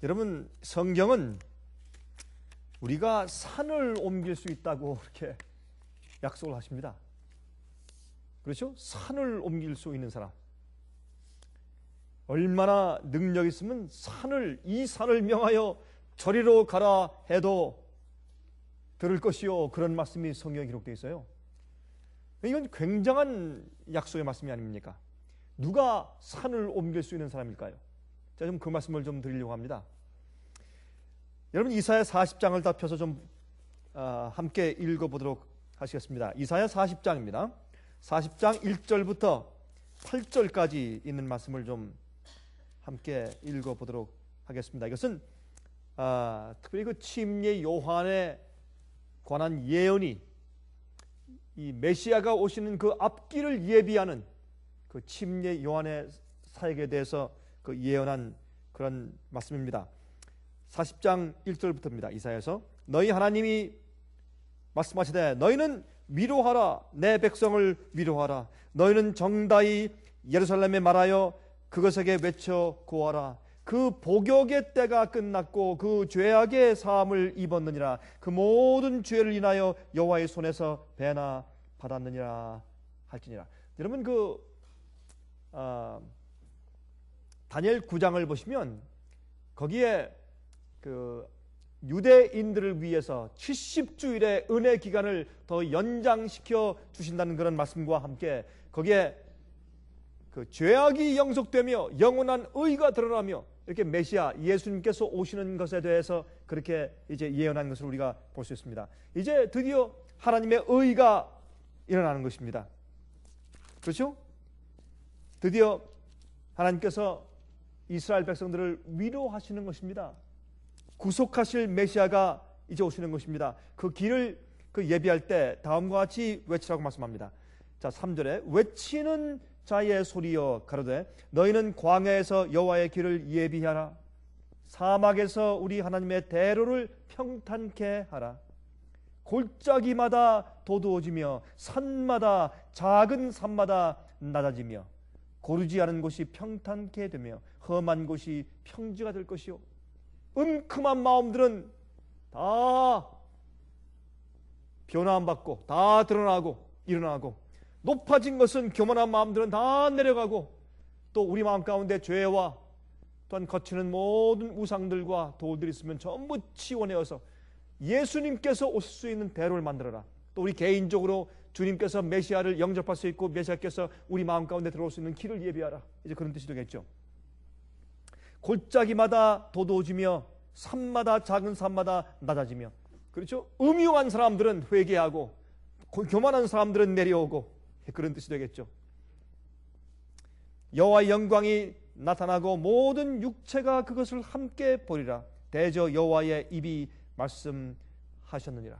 여러분, 성경은 우리가 산을 옮길 수 있다고 이렇게 약속을 하십니다. 그렇죠? 산을 옮길 수 있는 사람. 얼마나 능력 있으면 이 산을 명하여 저리로 가라 해도 들을 것이요. 그런 말씀이 성경에 기록되어 있어요. 이건 굉장한 약속의 말씀이 아닙니까? 누가 산을 옮길 수 있는 사람일까요? 제가 좀 그 말씀을 좀 드리려고 합니다. 여러분, 이사야 40장을 다 펴서 좀 함께 읽어보도록 하시겠습니다. 이사야 40장입니다. 40장 1절부터 8절까지 있는 말씀을 좀 함께 읽어보도록 하겠습니다. 이것은 특별히 그 침례 요한에 관한 예언이, 이 메시아가 오시는 그 앞길을 예비하는 그 침례 요한의 사역에 대해서 그 예언한 그런 말씀입니다. 40장 1절부터입니다. 이사야서 너희 하나님이 말씀하시되 너희는 위로하라, 내 백성을 위로하라. 너희는 정다이 예루살렘에 말하여 그것에게 외쳐 구하라. 그 복역의 때가 끝났고 그 죄악의 사함을 입었느니라. 그 모든 죄를 인하여 여호와의 손에서 배나 받았느니라 할지니라. 여러분, 다니엘 9장을 보시면 거기에 그 유대인들을 위해서 70주일의 은혜 기간을 더 연장시켜 주신다는 그런 말씀과 함께 거기에 그 죄악이 영속되며 영원한 의가 드러나며 이렇게 메시아 예수님께서 오시는 것에 대해서 그렇게 이제 예언한 것을 우리가 볼 수 있습니다. 이제 드디어 하나님의 의가 일어나는 것입니다. 그렇죠? 드디어 하나님께서 이스라엘 백성들을 위로하시는 것입니다. 구속하실 메시아가 이제 오시는 것입니다. 그 길을 예비할 때 다음과 같이 외치라고 말씀합니다. 자, 3절에 외치는 자의 소리여 가로되 너희는 광야에서 여호와의 길을 예비하라. 사막에서 우리 하나님의 대로를 평탄케 하라. 골짜기마다 도두어지며 산마다 작은 산마다 낮아지며 고르지 않은 곳이 평탄케 되며 험한 곳이 평지가 될 것이요 은큼한 마음들은 다 변화받고 다 드러나고 일어나고 높아진 것은 교만한 마음들은 다 내려가고 또 우리 마음 가운데 죄와 또한 거치는 모든 우상들과 돌들이 있으면 전부 치워내어서 예수님께서 오실 수 있는 대로를 만들어라. 또 우리 개인적으로 주님께서 메시아를 영접할 수 있고 메시아께서 우리 마음 가운데 들어올 수 있는 길을 예비하라. 이제 그런 뜻이 되겠죠. 골짜기마다 도도해지며 산마다 작은 산마다 낮아지며, 그렇죠? 음흉한 사람들은 회개하고 교만한 사람들은 내려오고, 그런 뜻이 되겠죠. 여호와의 영광이 나타나고 모든 육체가 그것을 함께 보리라. 대저 여호와의 입이 말씀하셨느니라.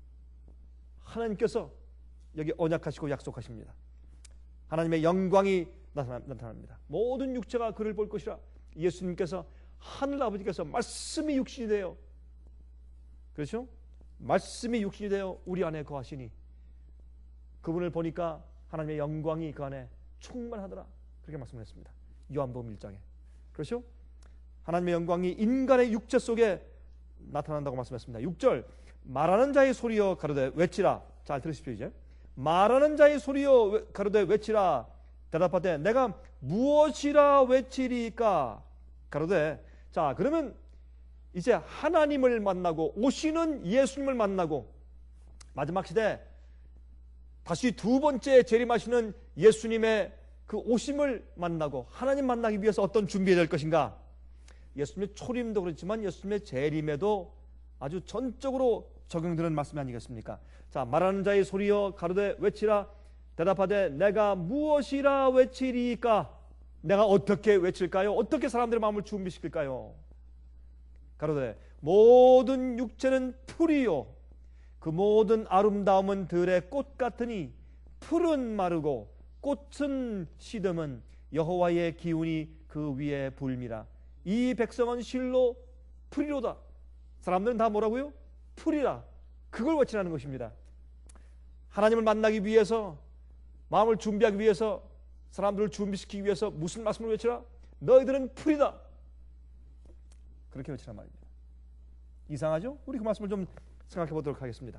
하나님께서 여기 언약하시고 약속하십니다. 하나님의 영광이 나타납니다. 모든 육체가 그를 볼 것이라. 예수님께서 하늘 아버지께서 말씀이 육신이 되어, 그렇죠? 말씀이 육신이 되어 우리 안에 거하시니 그분을 보니까 하나님의 영광이 그 안에 충만하더라. 그렇게 말씀을 했습니다. 요한복음 1장에. 그렇죠? 하나님의 영광이 인간의 육체 속에 나타난다고 말씀했습니다. 6절 말하는 자의 소리여 가로되 외치라. 잘 들으십시오. 이제 말하는 자의 소리여 가로되 외치라. 대답하되 내가 무엇이라 외치리까? 가로되. 자, 그러면 이제 하나님을 만나고 오시는 예수님을 만나고 마지막 시대 다시 두 번째 재림하시는 예수님의 그 오심을 만나고 하나님 만나기 위해서 어떤 준비해야 될 것인가? 예수님의 초림도 그렇지만 예수님의 재림에도 아주 전적으로 적용되는 말씀이 아니겠습니까? 자, 말하는 자의 소리여 가로되 외치라. 대답하되 내가 무엇이라 외치리까? 내가 어떻게 외칠까요? 어떻게 사람들의 마음을 준비시킬까요? 가로되 모든 육체는 풀이요 그 모든 아름다움은 들의 꽃 같으니 풀은 마르고 꽃은 시듬은 여호와의 기운이 그 위에 불미라. 이 백성은 실로 풀이로다. 사람들은 다 뭐라고요? 풀이라. 그걸 외치라는 것입니다. 하나님을 만나기 위해서, 마음을 준비하기 위해서, 사람들을 준비시키기 위해서 무슨 말씀을 외치라? 너희들은 풀이다. 그렇게 외치란 말입니다. 이상하죠? 우리 그 말씀을 좀 생각해 보도록 하겠습니다.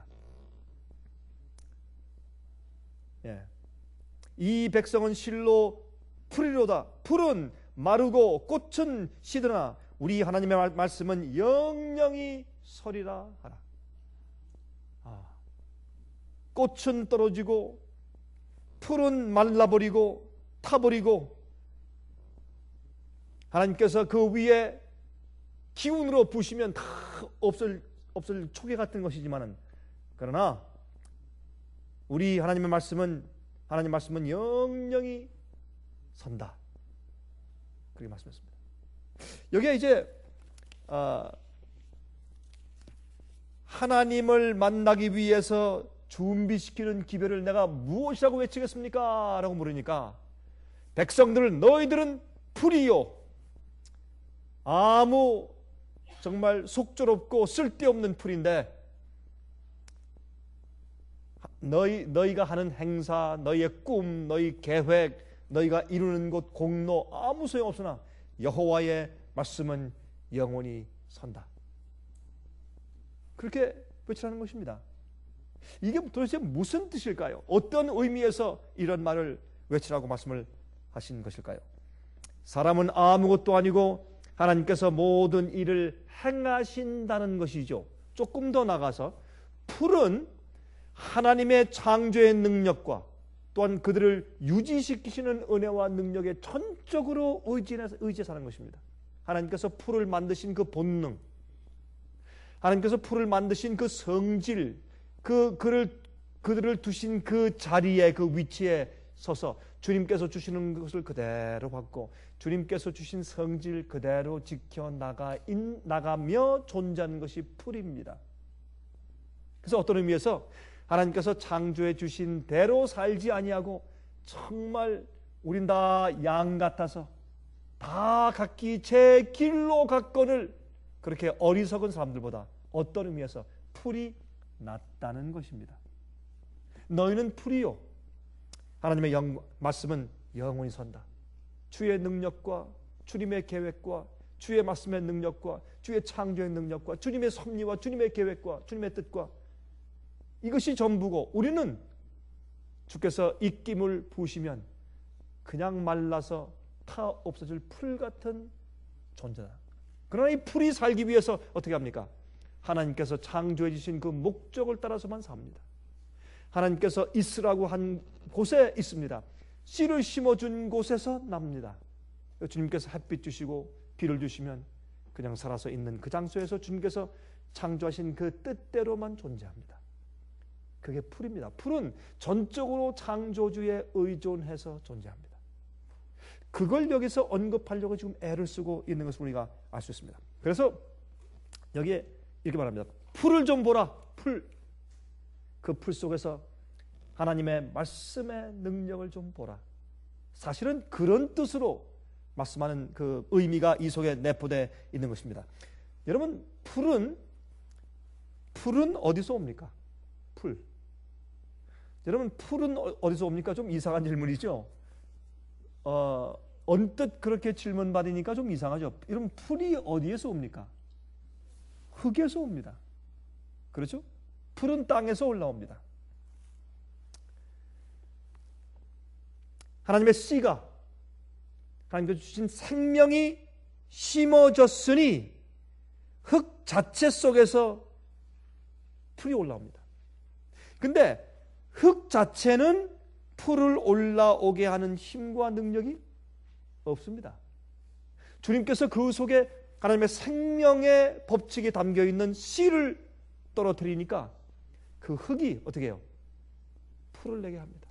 예. 이 백성은 실로 풀이로다. 풀은 마르고 꽃은 시드나 우리 하나님의 말씀은 영영이 서리라 하라. 꽃은 떨어지고 풀은 말라버리고 타버리고 하나님께서 그 위에 기운으로 부시면 다 없을 초계 같은 것이지만은 그러나 우리 하나님 말씀은 영영이 선다. 그렇게 말씀했습니다. 여기에 이제 하나님을 만나기 위해서 준비시키는 기별을 내가 무엇이라고 외치겠습니까? 라고 물으니까 백성들을 너희들은 풀이요 아무 정말 속절없고 쓸데없는 풀인데 너희가 하는 행사, 너희의 꿈, 너희 계획, 너희가 이루는 것, 공로 아무 소용없으나 여호와의 말씀은 영원히 선다. 그렇게 외치라는 것입니다. 이게 도대체 무슨 뜻일까요? 어떤 의미에서 이런 말을 외치라고 말씀을 하신 것일까요? 사람은 아무것도 아니고 하나님께서 모든 일을 행하신다는 것이죠. 조금 더 나가서 풀은 하나님의 창조의 능력과 또한 그들을 유지시키시는 은혜와 능력에 전적으로 의지해서 사는 것입니다. 하나님께서 풀을 만드신 그 본능, 하나님께서 풀을 만드신 그 성질, 그들을 두신 그 자리에, 그 위치에 서서 주님께서 주시는 것을 그대로 받고 주님께서 주신 성질 그대로 지켜나가며 존재하는 것이 풀입니다. 그래서 어떤 의미에서 하나님께서 창조해 주신 대로 살지 아니하고 정말 우린 다 양 같아서 다 각기 제 길로 갔거늘 그렇게 어리석은 사람들보다 어떤 의미에서 풀이 낫다는 것입니다. 너희는 풀이요 하나님의 말씀은 영원히 선다. 주의 능력과 주님의 계획과 주의 말씀의 능력과 주의 창조의 능력과 주님의 섭리와 주님의 계획과 주님의 뜻과 이것이 전부고 우리는 주께서 입김을 부으시면 그냥 말라서 타 없어질 풀 같은 존재다. 그러나 이 풀이 살기 위해서 어떻게 합니까? 하나님께서 창조해 주신 그 목적을 따라서만 삽니다. 하나님께서 있으라고 한 곳에 있습니다. 씨를 심어준 곳에서 납니다. 주님께서 햇빛 주시고 비를 주시면 그냥 살아서 있는 그 장소에서 주님께서 창조하신 그 뜻대로만 존재합니다. 그게 풀입니다. 풀은 전적으로 창조주에 의존해서 존재합니다. 그걸 여기서 언급하려고 지금 애를 쓰고 있는 것을 우리가 알 수 있습니다. 그래서 여기에 이렇게 말합니다. 풀을 좀 보라. 풀. 그 풀 속에서 하나님의 말씀의 능력을 좀 보라. 사실은 그런 뜻으로 말씀하는 그 의미가 이 속에 내포되어 있는 것입니다. 여러분, 풀은 어디서 옵니까? 풀. 여러분, 풀은 어디서 옵니까? 좀 이상한 질문이죠. 언뜻 그렇게 질문 받으니까 좀 이상하죠. 여러분, 풀이 어디에서 옵니까? 흙에서 옵니다. 그렇죠? 풀은 땅에서 올라옵니다. 하나님의 씨가 하나님께서 주신 생명이 심어졌으니 흙 자체 속에서 풀이 올라옵니다. 근데 흙 자체는 풀을 올라오게 하는 힘과 능력이 없습니다. 주님께서 그 속에 하나님의 생명의 법칙이 담겨있는 씨를 떨어뜨리니까 그 흙이 어떻게 해요? 풀을 내게 합니다.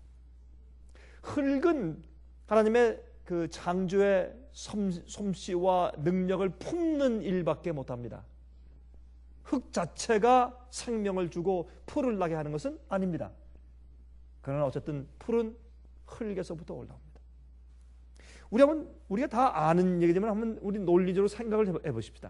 흙은 하나님의 그 창조의 솜씨와 능력을 품는 일밖에 못합니다. 흙 자체가 생명을 주고 풀을 나게 하는 것은 아닙니다. 그러나 어쨌든 풀은 흙에서부터 올라옵니다. 우리가 다 아는 얘기지만 한번 우리 논리적으로 생각을 해보십시다.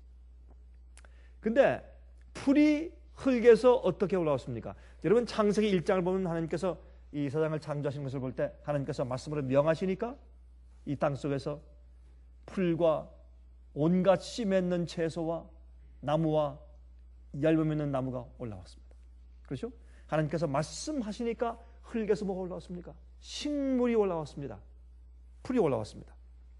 근데 풀이 흙에서 어떻게 올라왔습니까? 여러분, 창세기 1장을 보면 하나님께서 이 세상을 창조하신 것을 볼 때 하나님께서 말씀으로 명하시니까 이 땅 속에서 풀과 온갖 씨 맺는 채소와 나무와 얇음 있는 나무가 올라왔습니다. 그렇죠? 하나님께서 말씀하시니까 흙에서 뭐가 올라왔습니까? 식물이 올라왔습니다. 풀이 올라왔습니다.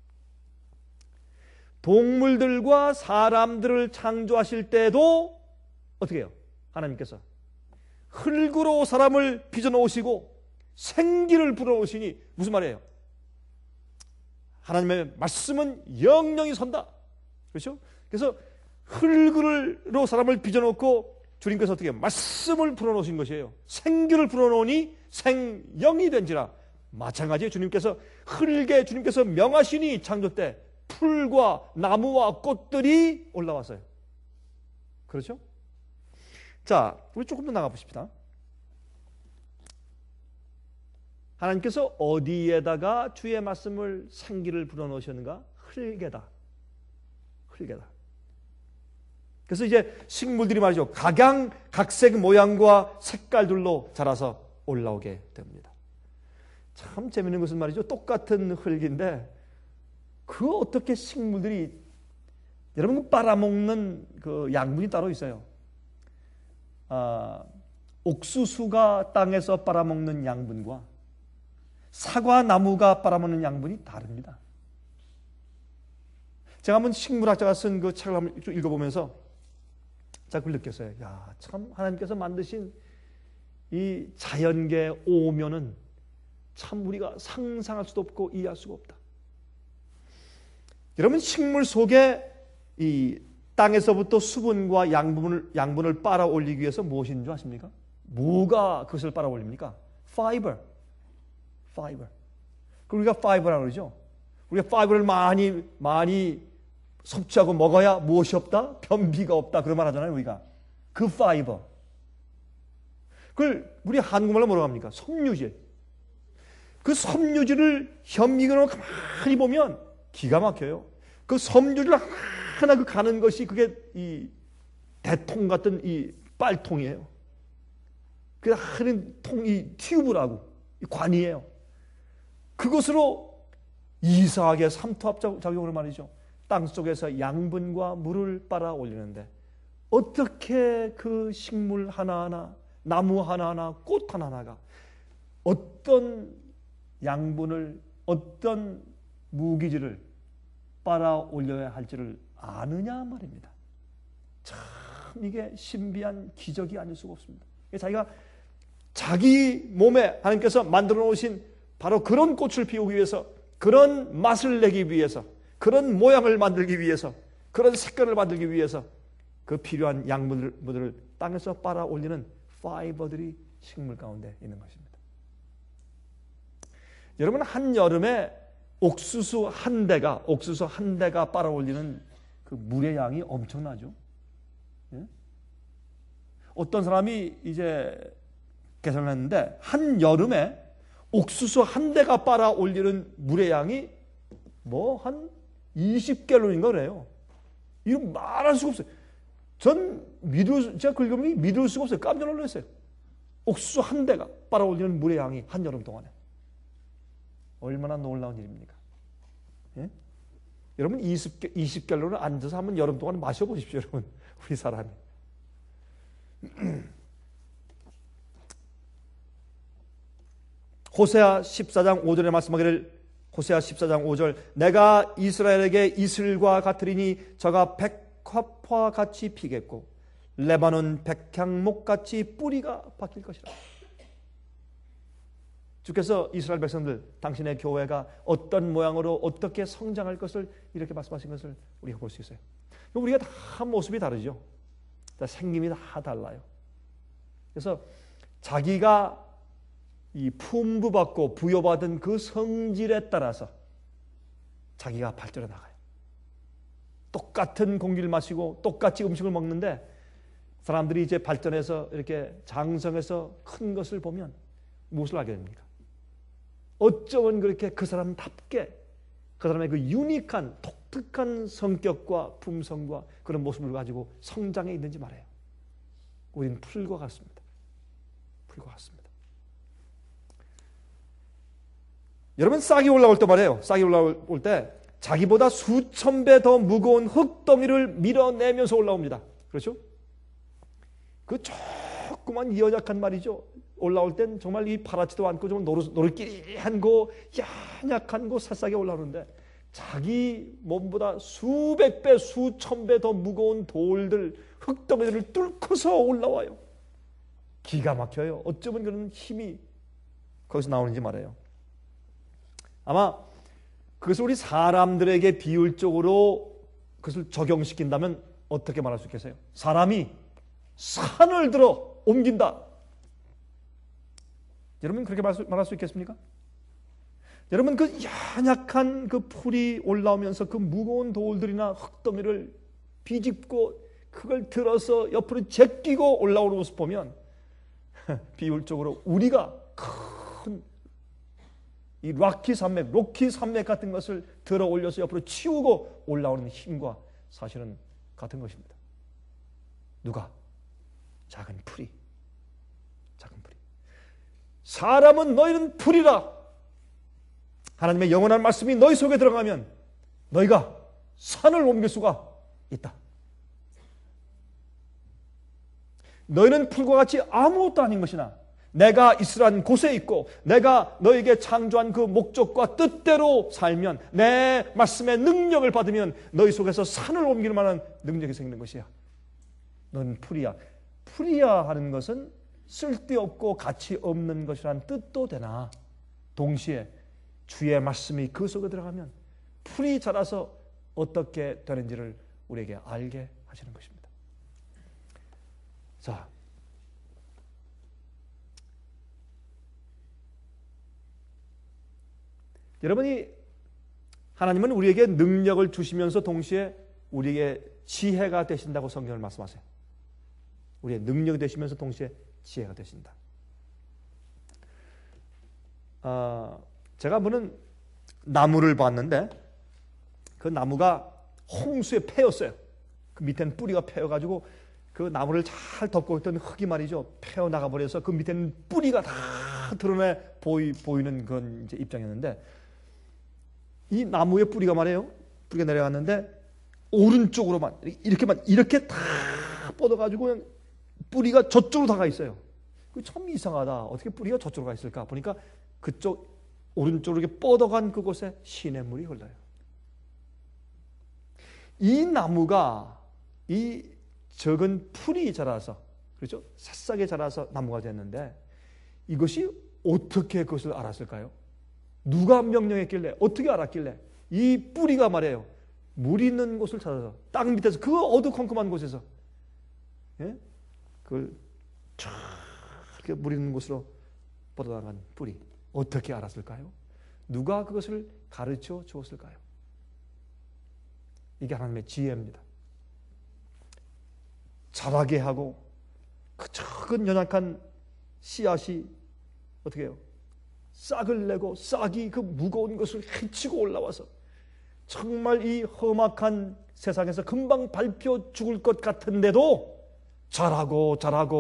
동물들과 사람들을 창조하실 때도 어떻게 해요? 하나님께서 흙으로 사람을 빚어놓으시고 생기를 불어넣으시니 무슨 말이에요? 하나님의 말씀은 영영이 선다. 그렇죠? 그래서 흙으로 사람을 빚어놓고 주님께서 어떻게 말씀을 불어넣으신 것이에요. 생기를 불어넣으니 생영이 된지라. 마찬가지에 주님께서 흙에 주님께서 명하시니 창조 때 풀과 나무와 꽃들이 올라왔어요. 그렇죠? 자, 우리 조금 더 나가 보십시다. 하나님께서 어디에다가 주의 말씀을 생기를 불어넣으셨는가? 흙에다. 흙에다. 그래서 이제 식물들이 말이죠. 각색 모양과 색깔들로 자라서 올라오게 됩니다. 참 재밌는 것은 말이죠. 똑같은 흙인데 그 어떻게 식물들이 여러분 빨아먹는 그 양분이 따로 있어요. 옥수수가 땅에서 빨아먹는 양분과 사과나무가 빨아먹는 양분이 다릅니다. 제가 한번 식물학자가 쓴 그 책을 한번 읽어보면서 제가 그걸 느꼈어요. 야, 참 하나님께서 만드신 이 자연계에 오면은 참 우리가 상상할 수도 없고 이해할 수가 없다. 여러분 식물 속에 이 땅에서부터 수분과 양분을 빨아 올리기 위해서 무엇인 줄 아십니까? 뭐가 그것을 빨아 올립니까? 파이버. 우리가 파이버라고 그러죠. 우리가 파이버를 많이 섭취하고 먹어야 무엇이 없다? 변비가 없다. 그런 말 하잖아요. 우리가 그 파이버. 그걸 우리 한국말로 뭐라고 합니까? 섬유질. 그 섬유질을 현미경으로 가만히 보면 기가 막혀요. 그 섬유질 하나 그 가는 것이 그게 이 대통 같은 이 빨통이에요. 그 하는 통이 튜브라고 이 관이에요. 그것으로 이상하게 삼투압작용을 말이죠. 땅 속에서 양분과 물을 빨아 올리는데 어떻게 그 식물 하나하나, 나무 하나하나, 꽃 하나하나가 어떤 양분을, 어떤 무기질을 빨아 올려야 할지를 아느냐 말입니다. 참 이게 신비한 기적이 아닐 수가 없습니다. 자기가 자기 몸에 하나님께서 만들어 놓으신 바로 그런 꽃을 피우기 위해서, 그런 맛을 내기 위해서, 그런 모양을 만들기 위해서, 그런 색깔을 만들기 위해서 그 필요한 양분들을 땅에서 빨아 올리는 파이버들이 식물 가운데 있는 것입니다. 여러분 한여름에 옥수수 한 대가 빨아 올리는 그 물의 양이 엄청나죠. 예? 어떤 사람이 이제 계산을 했는데 한여름에 옥수수 한 대가 빨아 올리는 물의 양이 뭐 한 20갤론인가 그래요. 이거 말할 수가 없어요. 제가 그 읽으면 믿을 수가 없어요. 깜짝 놀랐어요. 옥수수 한 대가 빨아 올리는 물의 양이 한여름 동안에. 얼마나 놀라운 일입니까? 예? 여러분 20갤론을 앉아서 한번 여름 동안 마셔보십시오. 여러분 우리 사람이. 호세아 14장 5절에 말씀하기를, 호세아 14장 5절, 내가 이스라엘에게 이슬과 같으리니 저가 백합화 같이 피겠고 레바논 백향목 같이 뿌리가 바뀔 것이라. 주께서 이스라엘 백성들, 당신의 교회가 어떤 모양으로 어떻게 성장할 것을 이렇게 말씀하신 것을 우리가 볼 수 있어요. 우리가 다 모습이 다르죠. 다 생김이 다 달라요. 그래서 자기가 이 품부받고 부여받은 그 성질에 따라서 자기가 발전해 나가요. 똑같은 공기를 마시고 똑같이 음식을 먹는데 사람들이 이제 발전해서 이렇게 장성해서 큰 것을 보면 무엇을 알게 됩니까? 어쩌면 그렇게 그 사람답게 그 사람의 그 유니크한 독특한 성격과 품성과 그런 모습을 가지고 성장해 있는지 말해요. 우리는 풀과 같습니다. 풀과 같습니다. 여러분 싹이 올라올 때 말이에요. 싹이 올라올 때 자기보다 수천 배 더 무거운 흙덩이를 밀어내면서 올라옵니다. 그렇죠? 그 조그만 연약한 말이죠. 올라올 땐 정말 이 파랗지도 않고 좀 노릇끼리한 거, 연약한 거 새싹에 올라오는데 자기 몸보다 수백 배, 수천 배 더 무거운 돌들, 흙덩이들을 뚫고서 올라와요. 기가 막혀요. 어쩌면 그런 힘이 거기서 나오는지 말해요. 아마 그것을 우리 사람들에게 비율적으로 그것을 적용시킨다면 어떻게 말할 수 있겠어요? 사람이 산을 들어 옮긴다. 여러분 그렇게 말할 수 있겠습니까? 여러분 그 연약한 그 풀이 올라오면서 그 무거운 돌들이나 흙덩이를 비집고 그걸 들어서 옆으로 제끼고 올라오는 모습 보면 비율적으로 우리가 큰 이 로키 산맥 같은 것을 들어 올려서 옆으로 치우고 올라오는 힘과 사실은 같은 것입니다. 누가? 작은 풀이. 사람은 너희는 풀이라. 하나님의 영원한 말씀이 너희 속에 들어가면 너희가 산을 옮길 수가 있다. 너희는 풀과 같이 아무것도 아닌 것이나 내가 있으란 곳에 있고 내가 너에게 창조한 그 목적과 뜻대로 살면 내 말씀의 능력을 받으면 너희 속에서 산을 옮길 만한 능력이 생기는 것이야. 넌 풀이야. 풀이야 하는 것은 쓸데없고 가치 없는 것이란 뜻도 되나 동시에 주의 말씀이 그 속에 들어가면 풀이 자라서 어떻게 되는지를 우리에게 알게 하시는 것입니다. 자, 여러분이 하나님은 우리에게 능력을 주시면서 동시에 우리에게 지혜가 되신다고 성경을 말씀하세요. 우리의 능력이 되시면서 동시에 지혜가 되신다. 제가 한번은 나무를 봤는데 그 나무가 홍수에 패였어요. 그 밑에는 뿌리가 패여가지고 그 나무를 잘 덮고 있던 흙이 말이죠. 패어 나가버려서 그 밑에는 뿌리가 다 드러내 보이는 그런 이제 입장이었는데 이 나무의 뿌리가 말이에요. 뿌리가 내려갔는데 오른쪽으로만 이렇게 다 뻗어가지고 그냥 뿌리가 저쪽으로 다가 있어요. 참 이상하다. 어떻게 뿌리가 저쪽으로 가 있을까? 보니까 그쪽 오른쪽으로 이렇게 뻗어간 그곳에 시냇물이 흘러요. 이 나무가 이 적은 풀이 자라서 그렇죠? 새싹에 자라서 나무가 됐는데 이것이 어떻게 그것을 알았을까요? 누가 명령했길래 어떻게 알았길래 이 뿌리가 말이에요. 물 있는 곳을 찾아서 땅 밑에서 그 어두컴컴한 곳에서 그걸 쫙 이렇게 물 있는 곳으로 뻗어나간 뿌리 어떻게 알았을까요? 누가 그것을 가르쳐 주었을까요? 이게 하나님의 지혜입니다. 자라게 하고 그 작은 연약한 씨앗이 어떻게 해요? 싹을 내고 싹이 그 무거운 것을 헤치고 올라와서 정말 이 험악한 세상에서 금방 밟혀 죽을 것 같은데도 자라고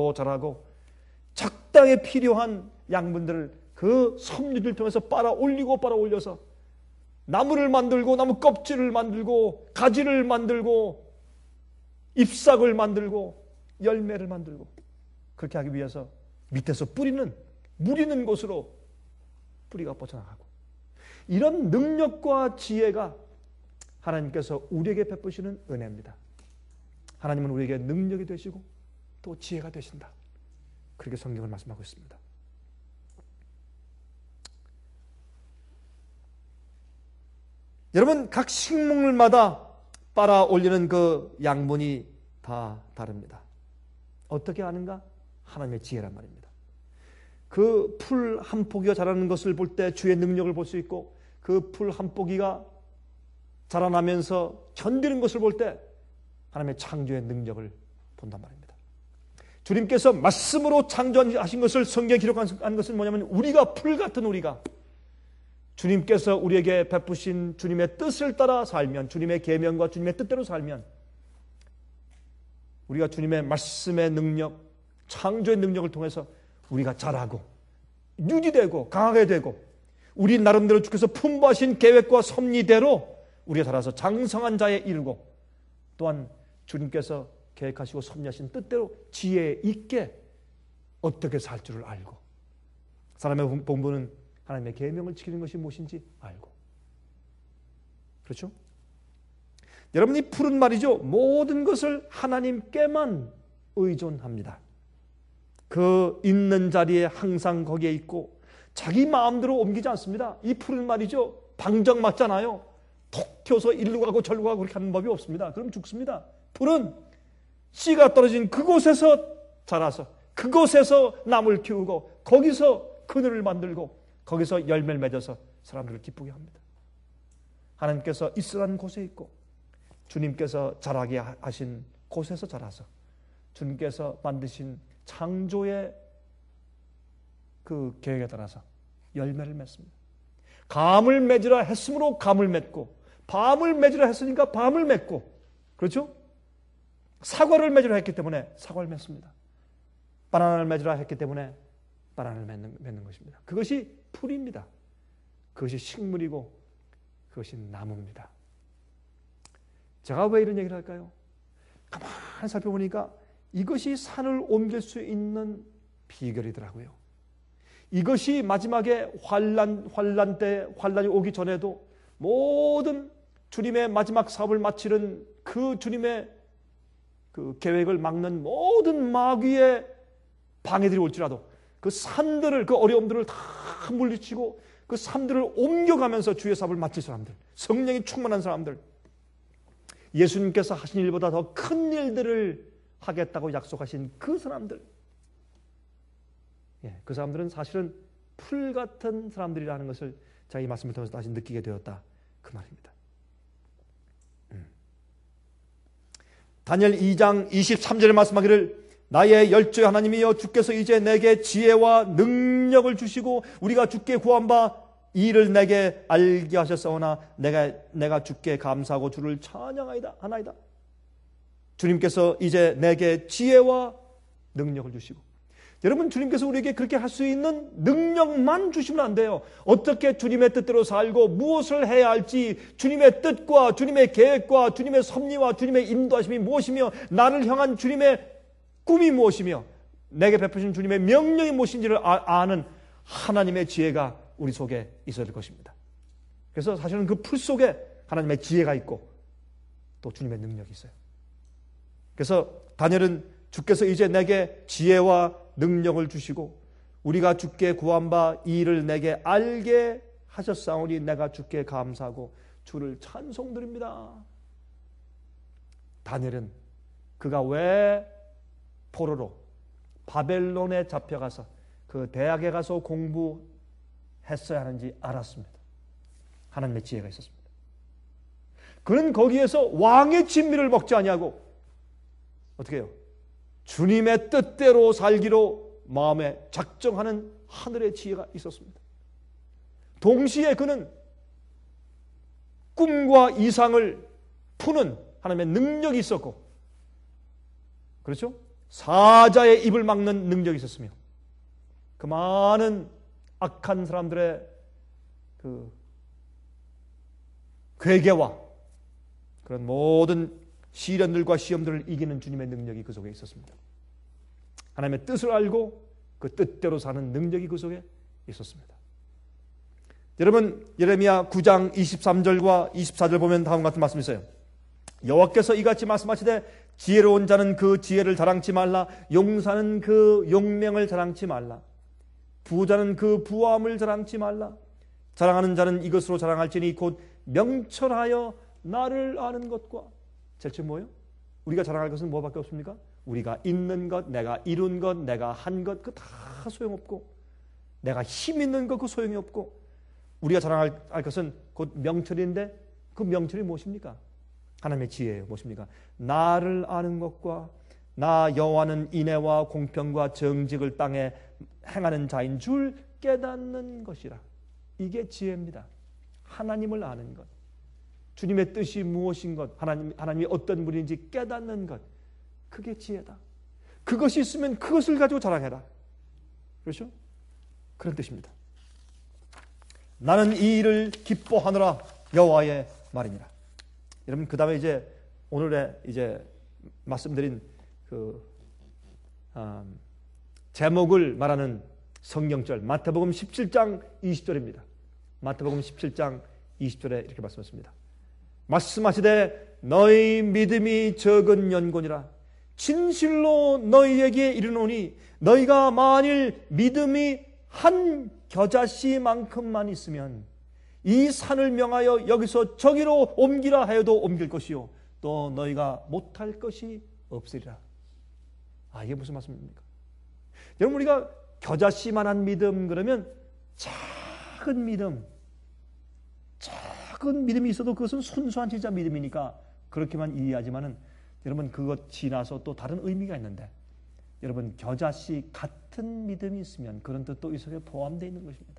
적당히 필요한 양분들을 그 섭리를 통해서 빨아 올려서 나무를 만들고 나무 껍질을 만들고 가지를 만들고 잎사귀를 만들고 열매를 만들고 그렇게 하기 위해서 밑에서 뿌리는 물 있는 곳으로 뿌리가 뻗어나가고 이런 능력과 지혜가 하나님께서 우리에게 베푸시는 은혜입니다. 하나님은 우리에게 능력이 되시고 또 지혜가 되신다. 그렇게 성경을 말씀하고 있습니다. 여러분 각 식물마다 빨아 올리는 그 양분이 다 다릅니다. 어떻게 아는가? 하나님의 지혜란 말입니다. 그 풀 한 포기가 자라는 것을 볼 때 주의 능력을 볼 수 있고 그 풀 한 포기가 자라나면서 견디는 것을 볼 때 하나님의 창조의 능력을 본단 말입니다. 주님께서 말씀으로 창조하신 것을 성경에 기록한 것은 뭐냐면 우리가 풀 같은 우리가 주님께서 우리에게 베푸신 주님의 뜻을 따라 살면 주님의 계명과 주님의 뜻대로 살면 우리가 주님의 말씀의 능력, 창조의 능력을 통해서 우리가 자라고 유지되고 강하게 되고 우리 나름대로 주께서 품바하신 계획과 섭리대로 우리가 자라서 장성한 자에 이르고 또한 주님께서 계획하시고 섭리하신 뜻대로 지혜 있게 어떻게 살 줄을 알고 사람의 본분은 하나님의 계명을 지키는 것이 무엇인지 알고 그렇죠? 여러분 이 푸른 말이죠. 모든 것을 하나님께만 의존합니다. 그 있는 자리에 항상 거기에 있고 자기 마음대로 옮기지 않습니다. 이 푸른 말이죠. 방정 맞잖아요. 톡 튀어서 일로 가고 절로 가고 그렇게 하는 법이 없습니다. 그럼 죽습니다. 풀은 씨가 떨어진 그곳에서 자라서 그곳에서 나무를 키우고 거기서 그늘을 만들고 거기서 열매를 맺어서 사람들을 기쁘게 합니다. 하나님께서 있으라는 곳에 있고 주님께서 자라게 하신 곳에서 자라서 주님께서 만드신 창조의 그 계획에 따라서 열매를 맺습니다. 감을 맺으라 했으므로 감을 맺고 밤을 맺으라 했으니까 밤을 맺고 그렇죠? 사과를 맺으라 했기 때문에 사과를 맺습니다. 바나나를 맺으라 했기 때문에 바나나를 맺는 것입니다. 그것이 풀입니다. 그것이 식물이고 그것이 나무입니다. 제가 왜 이런 얘기를 할까요? 가만히 살펴보니까 이것이 산을 옮길 수 있는 비결이더라고요. 이것이 마지막에 환란이 오기 전에도 모든 주님의 마지막 사업을 마치는 그 주님의 그 계획을 막는 모든 마귀의 방해들이 올지라도 그 산들을 그 어려움들을 다 물리치고 그 산들을 옮겨가면서 주의 사업을 마칠 사람들, 성령이 충만한 사람들, 예수님께서 하신 일보다 더 큰 일들을 하겠다고 약속하신 그 사람들, 그 사람들은 사실은 풀 같은 사람들이라는 것을 제가 이 말씀을 통해서 다시 느끼게 되었다 그 말입니다. 다니엘 2장 23절에 말씀하기를 나의 열조의 하나님이여 주께서 이제 내게 지혜와 능력을 주시고 우리가 주께 구한 바 이를 내게 알게 하셨사오나 내가 주께 감사하고 주를 찬양하나이다. 주님께서 이제 내게 지혜와 능력을 주시고 여러분 주님께서 우리에게 그렇게 할 수 있는 능력만 주시면 안 돼요. 어떻게 주님의 뜻대로 살고 무엇을 해야 할지 주님의 뜻과 주님의 계획과 주님의 섭리와 주님의 인도하심이 무엇이며 나를 향한 주님의 꿈이 무엇이며 내게 베푸신 주님의 명령이 무엇인지를 아는 하나님의 지혜가 우리 속에 있어야 될 것입니다. 그래서 사실은 그 풀 속에 하나님의 지혜가 있고 또 주님의 능력이 있어요. 그래서 다니엘은 주께서 이제 내게 지혜와 능력을 주시고 우리가 주께 구한 바 이 일을 내게 알게 하셨사오니 내가 주께 감사하고 주를 찬송드립니다. 다니엘은 그가 왜 포로로 바벨론에 잡혀가서 그 대학에 가서 공부했어야 하는지 알았습니다. 하나님의 지혜가 있었습니다. 그는 거기에서 왕의 진미를 먹지 아니하고 어떻게 해요? 주님의 뜻대로 살기로 마음에 작정하는 하늘의 지혜가 있었습니다. 동시에 그는 꿈과 이상을 푸는 하나님의 능력이 있었고 그렇죠? 사자의 입을 막는 능력이 있었으며 그 많은 악한 사람들의 그 괴계와 그런 모든 시련들과 시험들을 이기는 주님의 능력이 그 속에 있었습니다. 하나님의 뜻을 알고 그 뜻대로 사는 능력이 그 속에 있었습니다. 여러분 예레미야 9장 23절과 24절 보면 다음과 같은 말씀이 있어요. 여호와께서 이같이 말씀하시되 지혜로운 자는 그 지혜를 자랑치 말라 용사는 그 용명을 자랑치 말라 부자는 그 부함을 자랑치 말라 자랑하는 자는 이것으로 자랑할지니 곧 명철하여 나를 아는 것과 대체 뭐예요? 우리가 자랑할 것은 뭐밖에 없습니까? 우리가 있는 것, 내가 이룬 것, 내가 한 것, 그 다 소용없고 내가 힘 있는 것, 그 소용이 없고 우리가 자랑할 것은 곧 명철인데 그 명철이 무엇입니까? 하나님의 지혜예요. 무엇입니까? 나를 아는 것과 나 여호와는 인애와 공평과 정직을 땅에 행하는 자인 줄 깨닫는 것이라. 이게 지혜입니다. 하나님을 아는 것. 주님의 뜻이 무엇인 것, 하나님이 어떤 분인지 깨닫는 것, 그게 지혜다. 그것이 있으면 그것을 가지고 자랑해라. 그렇죠? 그런 뜻입니다. 나는 이 일을 기뻐하노라 여호와의 말이니라. 여러분 그 다음에 이제 오늘의 이제 말씀드린 그 제목을 말하는 성경절 마태복음 17장 20절입니다. 마태복음 17장 20절에 이렇게 말씀하십니다. 말씀하시되 너희 믿음이 적은 연곤이라 진실로 너희에게 이르노니 너희가 만일 믿음이 한 겨자씨만큼만 있으면 이 산을 명하여 여기서 저기로 옮기라 하여도 옮길 것이요 또 너희가 못할 것이 없으리라. 이게 무슨 말씀입니까? 여러분 우리가 겨자씨만한 믿음 그러면 작은 믿음이 있어도 그것은 순수한 진짜 믿음이니까 그렇게만 이해하지만은 여러분 그것 지나서 또 다른 의미가 있는데 여러분 겨자씨 같은 믿음이 있으면 그런 뜻도 이 속에 포함되어 있는 것입니다.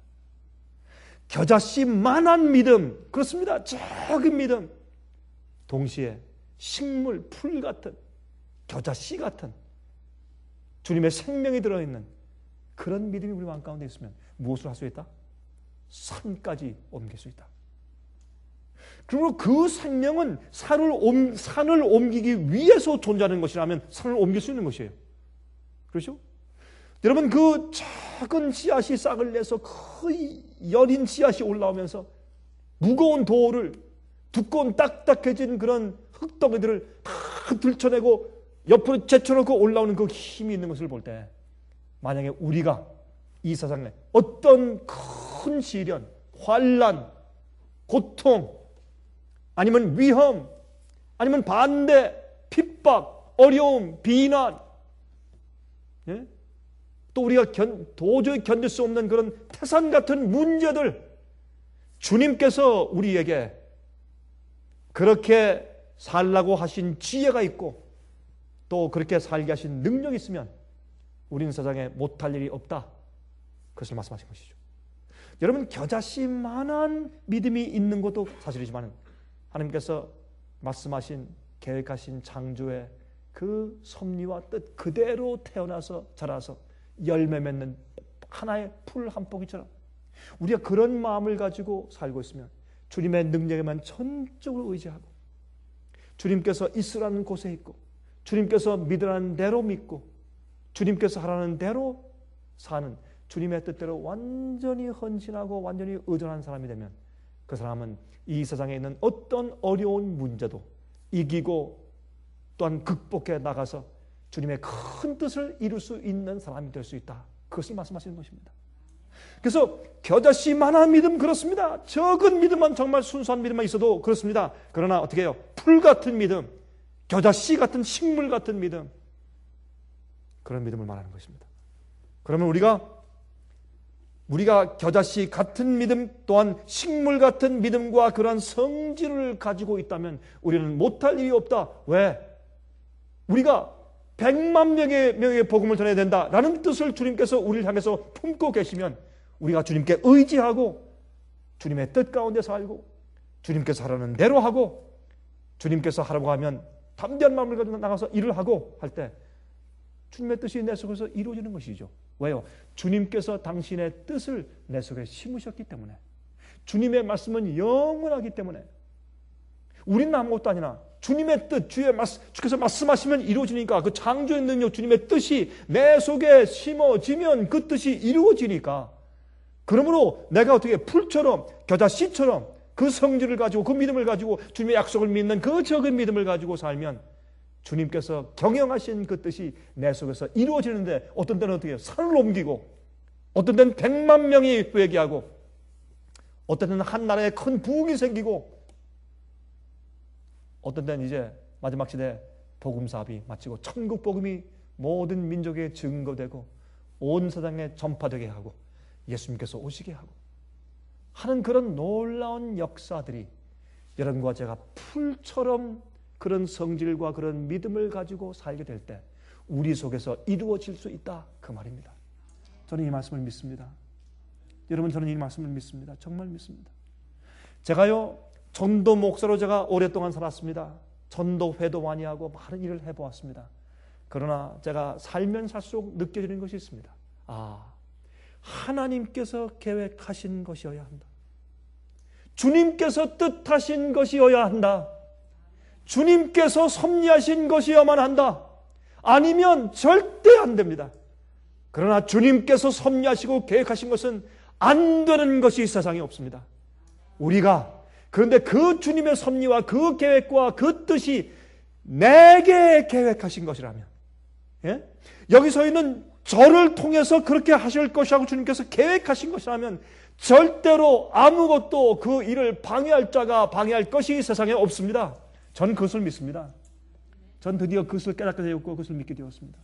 겨자씨만한 믿음 그렇습니다. 작은 믿음 동시에 식물, 풀 같은 겨자씨 같은 주님의 생명이 들어있는 그런 믿음이 우리 마음 가운데 있으면 무엇을 할 수 있다? 산까지 옮길 수 있다. 그리고 그 생명은 산을 옮기기 위해서 존재하는 것이라면 산을 옮길 수 있는 것이에요. 그렇죠? 여러분 그 작은 씨앗이 싹을 내서 그 여린 씨앗이 올라오면서 무거운 돌을 두꺼운 딱딱해진 그런 흙덩이들을 다 들쳐내고 옆으로 제쳐놓고 올라오는 그 힘이 있는 것을 볼 때 만약에 우리가 이 세상에 어떤 큰 시련, 환난, 고통 아니면 위험, 아니면 반대, 핍박, 어려움, 비난 또 우리가 도저히 견딜 수 없는 그런 태산 같은 문제들 주님께서 우리에게 그렇게 살라고 하신 지혜가 있고 또 그렇게 살게 하신 능력이 있으면 우리는 세상에 못할 일이 없다. 그것을 말씀하신 것이죠. 여러분 겨자씨만한 믿음이 있는 것도 사실이지만 하나님께서 말씀하신 계획하신 창조의 그 섭리와 뜻 그대로 태어나서 자라서 열매 맺는 하나의 풀 한 포기처럼 우리가 그런 마음을 가지고 살고 있으면 주님의 능력에만 전적으로 의지하고 주님께서 있으라는 곳에 있고 주님께서 믿으라는 대로 믿고 주님께서 하라는 대로 사는 주님의 뜻대로 완전히 헌신하고 완전히 의존한 사람이 되면 그 사람은 이 세상에 있는 어떤 어려운 문제도 이기고 또한 극복해 나가서 주님의 큰 뜻을 이룰 수 있는 사람이 될 수 있다. 그것을 말씀하시는 것입니다. 그래서 겨자씨만한 믿음 그렇습니다. 적은 믿음만 정말 순수한 믿음만 있어도 그렇습니다. 그러나 어떻게 해요? 풀 같은 믿음, 겨자씨 같은 식물 같은 믿음 그런 믿음을 말하는 것입니다. 그러면 우리가 겨자씨 같은 믿음 또한 식물 같은 믿음과 그러한 성질을 가지고 있다면 우리는 못할 일이 없다. 왜? 우리가 100만 명의 복음을 전해야 된다라는 뜻을 주님께서 우리를 향해서 품고 계시면 우리가 주님께 의지하고 주님의 뜻 가운데 살고 주님께서 하라는 대로 하고 주님께서 하라고 하면 담대한 마음을 가지고 나가서 일을 하고 할 때 주님의 뜻이 내 속에서 이루어지는 것이죠. 왜요? 주님께서 당신의 뜻을 내 속에 심으셨기 때문에 주님의 말씀은 영원하기 때문에 우리는 아무것도 아니나 주님의 뜻, 주께서 말씀하시면 이루어지니까 그 창조의 능력, 주님의 뜻이 내 속에 심어지면 그 뜻이 이루어지니까 그러므로 내가 어떻게 풀처럼 겨자씨처럼 그 성질을 가지고 그 믿음을 가지고 주님의 약속을 믿는 그 적은 믿음을 가지고 살면 주님께서 경영하신 그 뜻이 내 속에서 이루어지는데 어떤 때는 어떻게 해요? 산을 옮기고 어떤 때는 100만 명이 회개하고 어떤 때는 한 나라에 큰 부흥이 생기고 어떤 때는 이제 마지막 시대 복음 사업이 마치고 천국 복음이 모든 민족에 증거되고 온 세상에 전파되게 하고 예수님께서 오시게 하고 하는 그런 놀라운 역사들이 여러분과 제가 풀처럼 그런 성질과 그런 믿음을 가지고 살게 될 때 우리 속에서 이루어질 수 있다 그 말입니다. 저는 이 말씀을 믿습니다. 여러분 저는 이 말씀을 믿습니다. 정말 믿습니다. 제가요 전도 목사로 제가 오랫동안 살았습니다. 전도회도 많이 하고 많은 일을 해보았습니다. 그러나 제가 살면 살수록 느껴지는 것이 있습니다. 하나님께서 계획하신 것이어야 한다. 주님께서 뜻하신 것이어야 한다. 주님께서 섭리하신 것이어야만 한다. 아니면 절대 안 됩니다. 그러나 주님께서 섭리하시고 계획하신 것은 안 되는 것이 세상에 없습니다. 그런데 그 주님의 섭리와 그 계획과 그 뜻이 내게 계획하신 것이라면, 예? 여기서 있는 저를 통해서 그렇게 하실 것이라고 주님께서 계획하신 것이라면 절대로 아무것도 그 일을 방해할 자가 방해할 것이 세상에 없습니다. 저는 그것을 믿습니다. 전 드디어 그것을 깨닫게 되었고 그것을 믿게 되었습니다.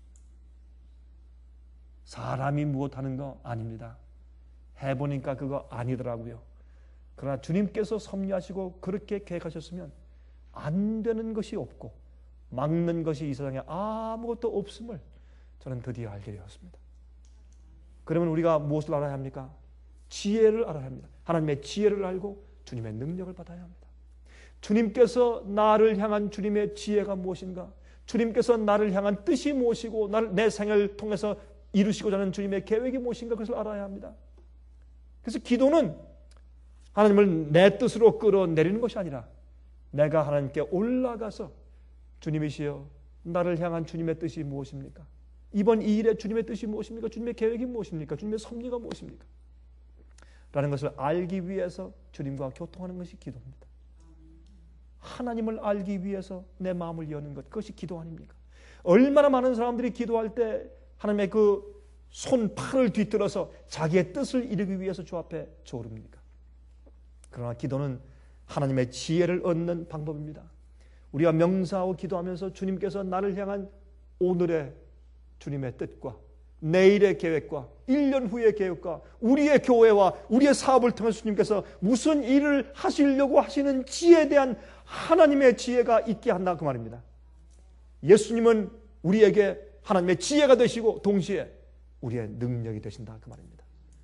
사람이 무엇하는 거 아닙니다. 해보니까 그거 아니더라고요. 그러나 주님께서 섭리하시고 그렇게 계획하셨으면 안 되는 것이 없고 막는 것이 이 세상에 아무것도 없음을 저는 드디어 알게 되었습니다. 그러면 우리가 무엇을 알아야 합니까? 지혜를 알아야 합니다. 하나님의 지혜를 알고 주님의 능력을 받아야 합니다. 주님께서 나를 향한 주님의 지혜가 무엇인가? 주님께서 나를 향한 뜻이 무엇이고 내 생을 통해서 이루시고자 하는 주님의 계획이 무엇인가? 그것을 알아야 합니다. 그래서 기도는 하나님을 내 뜻으로 끌어내리는 것이 아니라 내가 하나님께 올라가서 주님이시여 나를 향한 주님의 뜻이 무엇입니까? 이번 이 일에 주님의 뜻이 무엇입니까? 주님의 계획이 무엇입니까? 주님의 섭리가 무엇입니까? 라는 것을 알기 위해서 주님과 교통하는 것이 기도입니다. 하나님을 알기 위해서 내 마음을 여는 것, 그것이 기도 아닙니까? 얼마나 많은 사람들이 기도할 때 하나님의 그 손, 팔을 뒤틀어서 자기의 뜻을 이루기 위해서 주 앞에 조릅니까? 그러나 기도는 하나님의 지혜를 얻는 방법입니다. 우리가 명사하고 기도하면서 주님께서 나를 향한 오늘의 주님의 뜻과 내일의 계획과 1년 후의 계획과 우리의 교회와 우리의 사업을 통해서 주님께서 무슨 일을 하시려고 하시는 지혜에 대한 하나님의 지혜가 있게 한다 그 말입니다. 예수님은 우리에게 하나님의 지혜가 되시고 동시에 우리의 능력이 되신다 그 말입니다.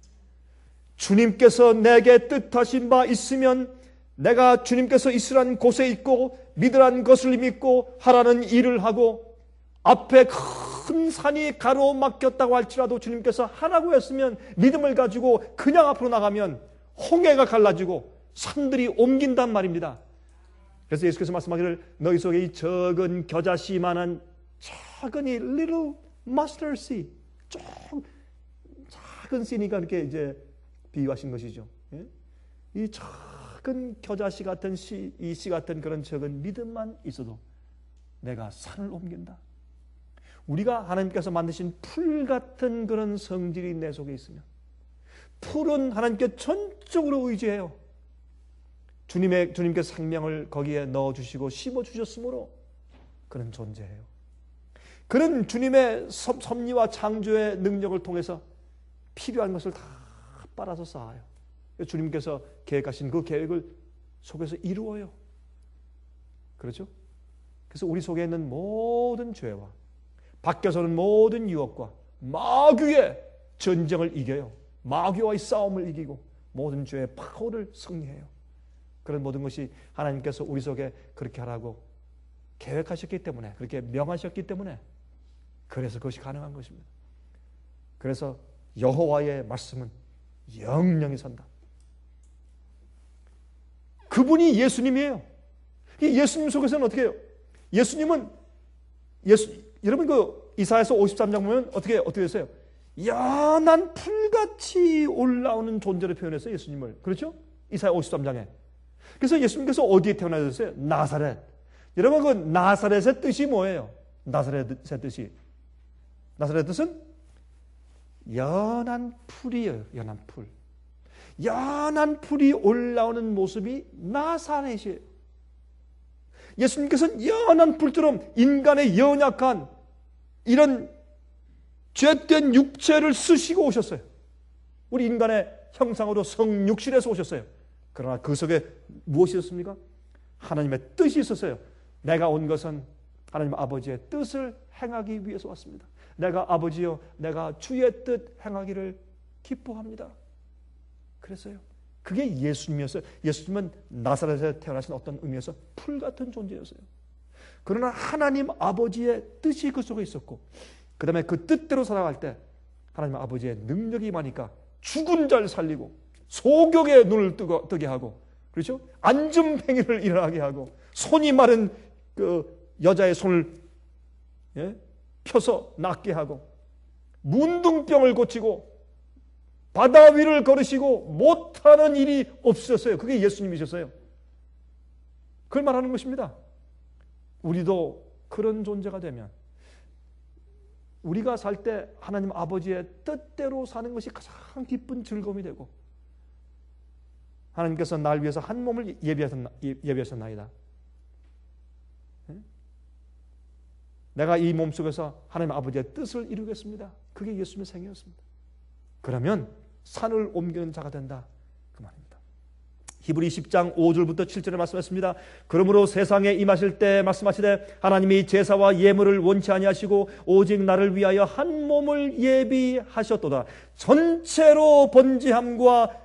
주님께서 내게 뜻하신 바 있으면 내가 주님께서 있으란 곳에 있고 믿으란 것을 믿고 하라는 일을 하고 앞에 큰 산이 가로막혔다고 할지라도 주님께서 하라고 했으면 믿음을 가지고 그냥 앞으로 나가면 홍해가 갈라지고 산들이 옮긴단 말입니다. 그래서 예수께서 말씀하기를 너희 속에 이 적은 겨자씨만한 작은 이 little mustard seed, 작은 씨니까 이렇게 이제 비유하신 것이죠. 이 작은 겨자씨 같은 이 씨 같은 그런 적은 믿음만 있어도 내가 산을 옮긴다. 우리가 하나님께서 만드신 풀 같은 그런 성질이 내 속에 있으면 풀은 하나님께 전적으로 의지해요. 주님께서 생명을 거기에 넣어주시고 심어주셨으므로 그런 존재예요. 그런 주님의 섭리와 창조의 능력을 통해서 필요한 것을 다 빨아서 쌓아요. 주님께서 계획하신 그 계획을 속에서 이루어요. 그렇죠? 그래서 우리 속에 있는 모든 죄와 밖에서는 모든 유혹과 마귀의 전쟁을 이겨요. 마귀와의 싸움을 이기고 모든 죄의 파워를 승리해요. 그런 모든 것이 하나님께서 우리 속에 그렇게 하라고 계획하셨기 때문에, 그렇게 명하셨기 때문에 그래서 그것이 가능한 것입니다. 그래서 여호와의 말씀은 영영이 선다. 그분이 예수님이에요. 이 예수님 속에서는 어떻게 해요? 예수님은 여러분 그 이사야서 53장 보면 어떻게 됐어요? 연한 풀같이 올라오는 존재로 표현했어요. 예수님을. 그렇죠? 이사야 53장에. 그래서 예수님께서 어디에 태어나셨어요? 나사렛. 여러분 그 나사렛의 뜻이 뭐예요? 나사렛의 뜻이. 나사렛의 뜻은 연한 풀이에요. 연한 풀. 연한 풀이 올라오는 모습이 나사렛이에요. 예수님께서는 연한 풀처럼 인간의 연약한 이런 죄된 육체를 쓰시고 오셨어요. 우리 인간의 형상으로 성육신에서 오셨어요. 그러나 그 속에 무엇이 있었습니까? 하나님의 뜻이 있었어요. 내가 온 것은 하나님 아버지의 뜻을 행하기 위해서 왔습니다. 내가 아버지여 내가 주의 뜻 행하기를 기뻐합니다. 그랬어요. 그게 예수님이었어요. 예수님은 나사렛에 태어나신 어떤 의미에서 풀 같은 존재였어요. 그러나 하나님 아버지의 뜻이 그 속에 있었고 그 다음에 그 뜻대로 살아갈 때 하나님 아버지의 능력이 임하니까 죽은 자를 살리고 소경의 눈을 뜨게 하고 그렇죠? 앉은 행위를 일어나게 하고 손이 마른 그 여자의 손을 펴서 낫게 하고 문둥병을 고치고 바다 위를 걸으시고 못하는 일이 없으셨어요. 그게 예수님이셨어요. 그걸 말하는 것입니다. 우리도 그런 존재가 되면 우리가 살 때 하나님 아버지의 뜻대로 사는 것이 가장 기쁜 즐거움이 되고 하나님께서 날 위해서 한 몸을 예비하셨나이다. 내가 이 몸 속에서 하나님 아버지의 뜻을 이루겠습니다. 그게 예수님의 생애였습니다. 그러면 산을 옮기는 자가 된다. 그 말입니다. 히브리 10장 5절부터 7절에 말씀했습니다. 그러므로 세상에 임하실 때 말씀하시되 하나님이 제사와 예물을 원치 아니하시고 오직 나를 위하여 한 몸을 예비하셨도다. 전체로 번제함과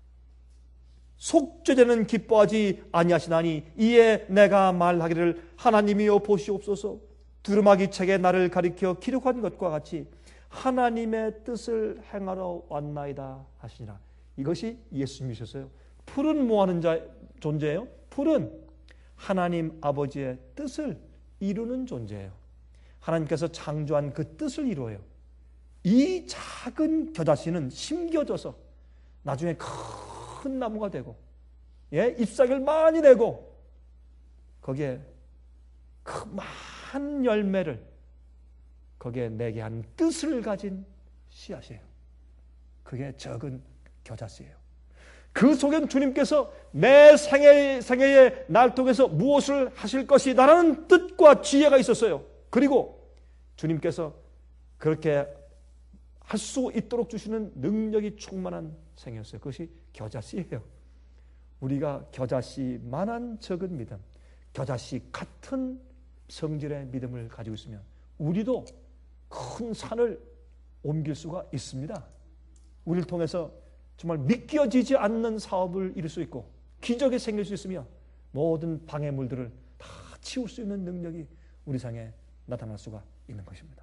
속죄제는 기뻐하지 아니하시나니 이에 내가 말하기를 하나님이여 보시옵소서. 두루마기 책에 나를 가리켜 기록한 것과 같이 하나님의 뜻을 행하러 왔나이다 하시니라. 이것이 예수님이셨어요. 풀은 뭐하는 존재예요? 풀은 하나님 아버지의 뜻을 이루는 존재예요. 하나님께서 창조한 그 뜻을 이루어요. 이 작은 겨자씨는 심겨져서 나중에 큰 나무가 되고 잎사귀를 많이 내고 거기에 그 많은 열매를 거기에 내게 한 뜻을 가진 씨앗이에요. 그게 적은 겨자씨예요. 그 속엔 주님께서 내 생애의 날 통해서 무엇을 하실 것이다라는 뜻과 지혜가 있었어요. 그리고 주님께서 그렇게 할 수 있도록 주시는 능력이 충만한 생애였어요. 그것이 겨자씨예요. 우리가 겨자씨만한 적은 믿음, 겨자씨 같은 성질의 믿음을 가지고 있으면 우리도 큰 산을 옮길 수가 있습니다. 우리를 통해서 정말 믿겨지지 않는 사업을 이룰 수 있고 기적이 생길 수 있으며 모든 방해물들을 다 치울 수 있는 능력이 우리 상에 나타날 수가 있는 것입니다.